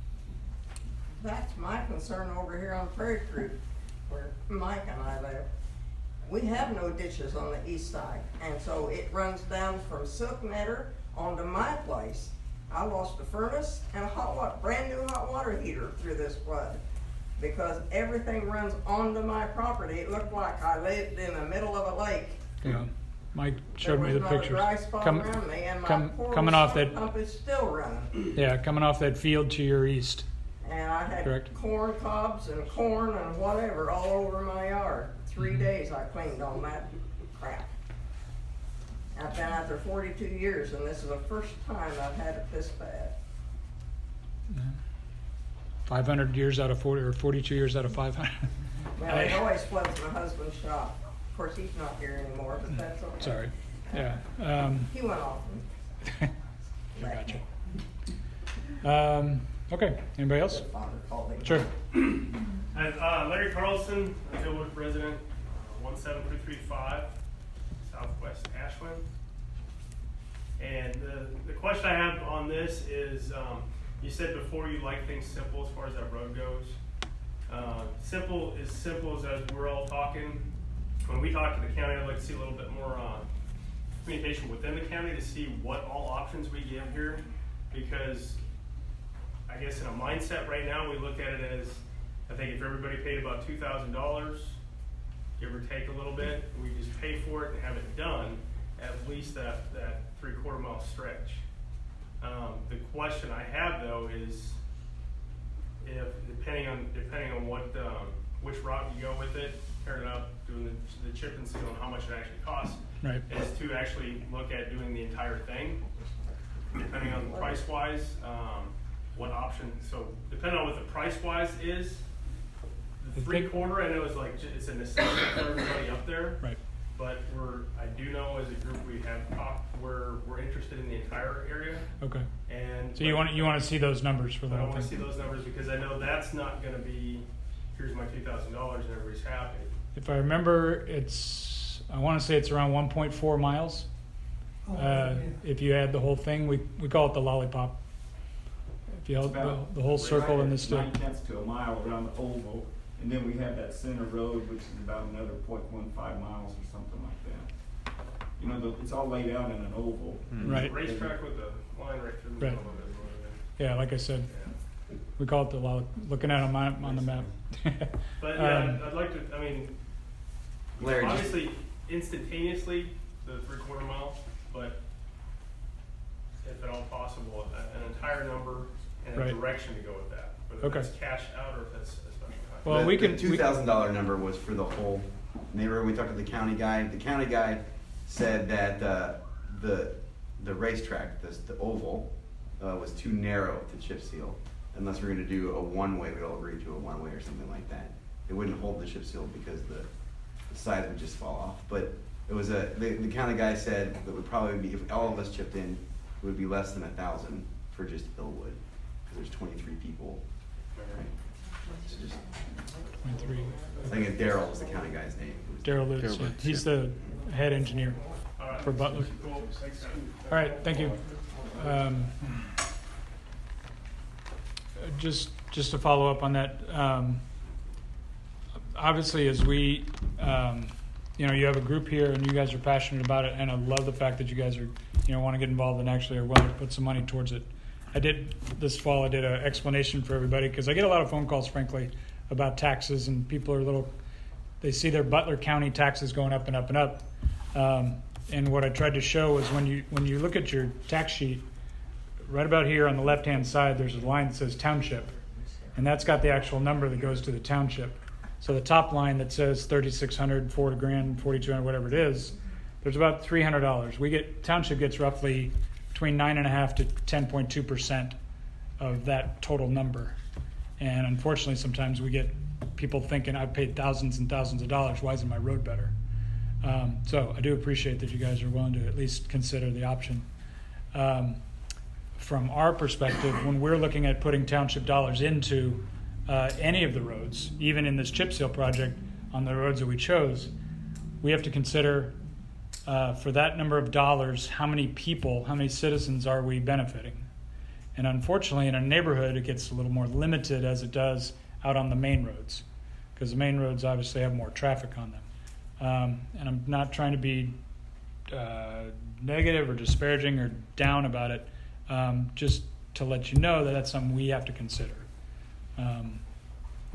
That's my concern over here on Prairie Creek, where Mike and I live. We have no ditches on the east side, and so it runs down from Silk Meadow onto my place. I lost a furnace and a hot water, brand new hot water heater through this flood. because everything runs onto my property. It looked like I lived in the middle of a lake. Yeah, Mike showed me the There was not a pictures. dry spot Come- around me, and my come- poor coming off sump that- pump is still running. Yeah, coming off that field to your east. And I had Correct. corn cobs and corn and whatever all over my yard. Three Mm-hmm. days I cleaned all that crap. I've been out there forty-two years, and this is the first time I've had it this bad. five hundred years out of forty, or forty-two years out of five hundred. Well, it always floods my husband's shop. Of course, he's not here anymore, but that's okay. Sorry. Yeah. Um, He went off. I got you. Um, okay. Anybody else? Father called him. Sure. Hi, uh, Larry Carlson, a Hillwood resident, uh, one seven three three five, Southwest Ashland. And the, the question I have on this is, um, you said before you like things simple as far as that road goes. Uh, simple is simple as, as we're all talking. When we talk to the county, I'd like to see a little bit more uh, communication within the county to see what all options we give here. Because I guess in a mindset right now, we look at it as, I think if everybody paid about two thousand dollars, give or take a little bit, we just pay for it and have it done, at least that, that three quarter mile stretch. Um, the question I have though is, if depending on depending on what um, which route you go with it, tearing it up, doing the, the chip and seal, and how much it actually costs, Right. is to actually look at doing the entire thing. Depending on price wise, um, what option? So depending on what the price wise is, the three quarter I know is like j- it's a necessity for everybody up there. Right. But we're I do know as a group we have talked we're we're interested in the entire area. Okay. And So you want you want to see those numbers for the I whole want to see thing? those numbers because I know that's not going to be here's my two thousand dollars and everybody's happy. If I remember, it's I want to say it's around one point four miles. Oh, Uh, yeah. if you add the whole thing, we we call it the lollipop. If you It's held the, about the whole circle in the Nine stick. tenths to a mile around the oval, and then we have that center road, which is about another point one five miles or something like that. You know, the, it's all laid out in an oval. Right. Racetrack with the line right through the Right. middle of it. is what it is. Yeah, like I said, we call it the lolli. Looking at it on my, on the map. But yeah, Um, I'd, I'd like to. I mean, Larry, just- obviously, instantaneously the three quarter mile, but if at all possible, a- an entire number and a Right. direction to go with that. Whether Okay. that's cash out or if that's a special. Well, the, we can- The two thousand dollar number was for the whole neighborhood. We talked to the county guy. The county guy said that uh, the the racetrack, this, the oval, uh, was too narrow to chip seal. Unless we're going to do a one way, we'd all agree to a one way or something like that. It wouldn't hold the chip seal because the, the sides would just fall off. But it was a the, the county guy said that would probably be if all of us chipped in, it would be less than a thousand for just Hillwood because there's twenty-three people. Right? So just, twenty-three. I think Daryl was the county guy's name. Daryl Lutz. Daryl Yeah. Lutz, He's yeah. the head engineer All right. for Butler. Cool. Thanks, guys. All right, thank you. Um, just just to follow up on that, um, obviously, as we, um, you know, you have a group here and you guys are passionate about it, and I love the fact that you guys are, you know, want to get involved and actually are willing to put some money towards it. I did this fall. I did an explanation for everybody because I get a lot of phone calls, frankly, about taxes, and people are a little. They see their Butler County taxes going up and up and up. Um, and what I tried to show is when you when you look at your tax sheet, right about here on the left-hand side, there's a line that says township, and that's got the actual number that goes to the township. So the top line that says thirty-six hundred, four grand, forty-two hundred, whatever it is, there's about three hundred dollars. We get township gets roughly between nine and a half to ten point two percent of that total number. And unfortunately, sometimes we get people thinking I've paid thousands and thousands of dollars. Why isn't my road better? Um, so I do appreciate that you guys are willing to at least consider the option. Um, from our perspective, when we're looking at putting township dollars into uh, any of the roads, even in this chip seal project on the roads that we chose, we have to consider uh, for that number of dollars, how many people, how many citizens are we benefiting? And unfortunately, in a neighborhood, it gets a little more limited as it does out on the main roads, because the main roads obviously have more traffic on them. Um, and I'm not trying to be uh, negative or disparaging or down about it, um, just to let you know that that's something we have to consider. Um,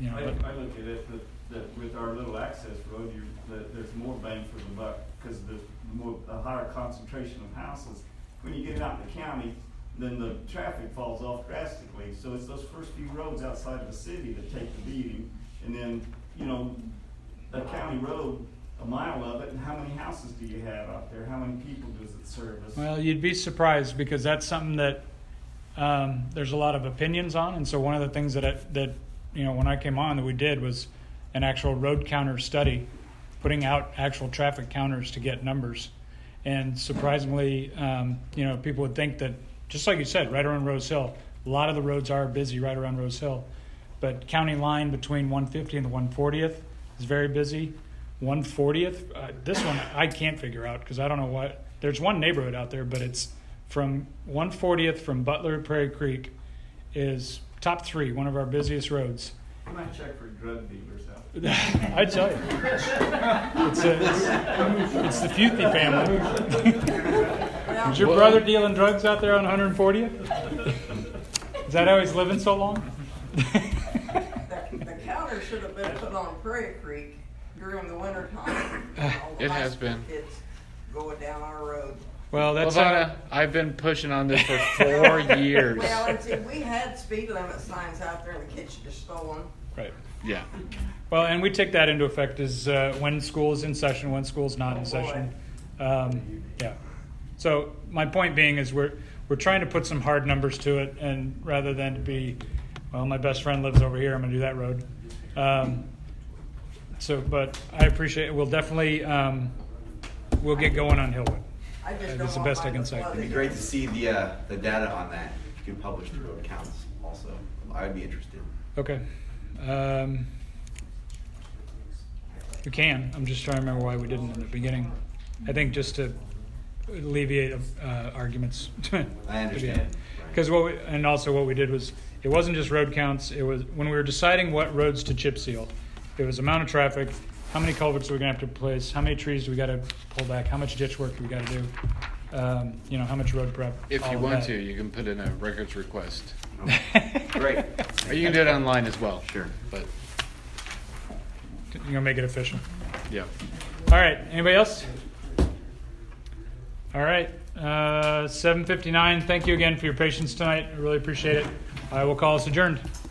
you know. I, but- I look at it that, that with our little access road, you, that there's more bang for the buck because there's more, a higher concentration of houses. When you get out in the county, then the traffic falls off drastically. So it's those first few roads outside of the city that take the beating. And then, you know, a county road, a mile of it, and how many houses do you have out there? How many people does it service? Well, you'd be surprised because that's something that um, there's a lot of opinions on. And so one of the things that, I, that you know, when I came on that we did was an actual road counter study, putting out actual traffic counters to get numbers. And surprisingly, um, you know, people would think that, just like you said, right around Rose Hill, a lot of the roads are busy right around Rose Hill. But county line between one fifty and the one fortieth is very busy. one fortieth, uh, this one I can't figure out because I don't know what. There's one neighborhood out there, but it's from one fortieth from Butler to Prairie Creek is top three, one of our busiest roads. You might check for drug dealers out there. I tell you, it's, a, it's, it's the Futhy family. Is your brother dealing drugs out there on one fortieth? Is that how he's living so long? The, the counter should have been put on Prairie Creek during the winter time. It has been. Kids going down our road. Well, that's Lavonna, uh, I've been pushing on this for four years. Well, and see, we had speed limit signs out there and the kids just stole them. right. Yeah. Well, and we take that into effect as uh, when school is in session, when school's not in Oh, session. Um, yeah. So my point being is we're we're trying to put some hard numbers to it, and rather than to be, well, my best friend lives over here, I'm going to do that road. Um, so, but I appreciate it. We'll definitely um, we'll get going on Hillwood. I just Uh, don't that's the want best I mine can to say. flood It'd be great to see the uh, the data on that. If you could publish the road counts also. I'd be interested. Okay. Um, we can. I'm just trying to remember why we didn't in the beginning. I think just to alleviate uh, arguments. I understand. Because what we, and also what we did was it wasn't just road counts. It was when we were deciding what roads to chip seal. It was amount of traffic, how many culverts are we gonna have to replace, how many trees do we got to pull back, how much ditch work do we got to do, um, you know, how much road prep. If all you of want that. to, you can put in a records request. Great. Or you can do it online as well. Sure. But You're gonna make it official. yeah. All right. Anybody else? All right. Uh, seven fifty-nine. Thank you again for your patience tonight. I really appreciate it. I will call us adjourned.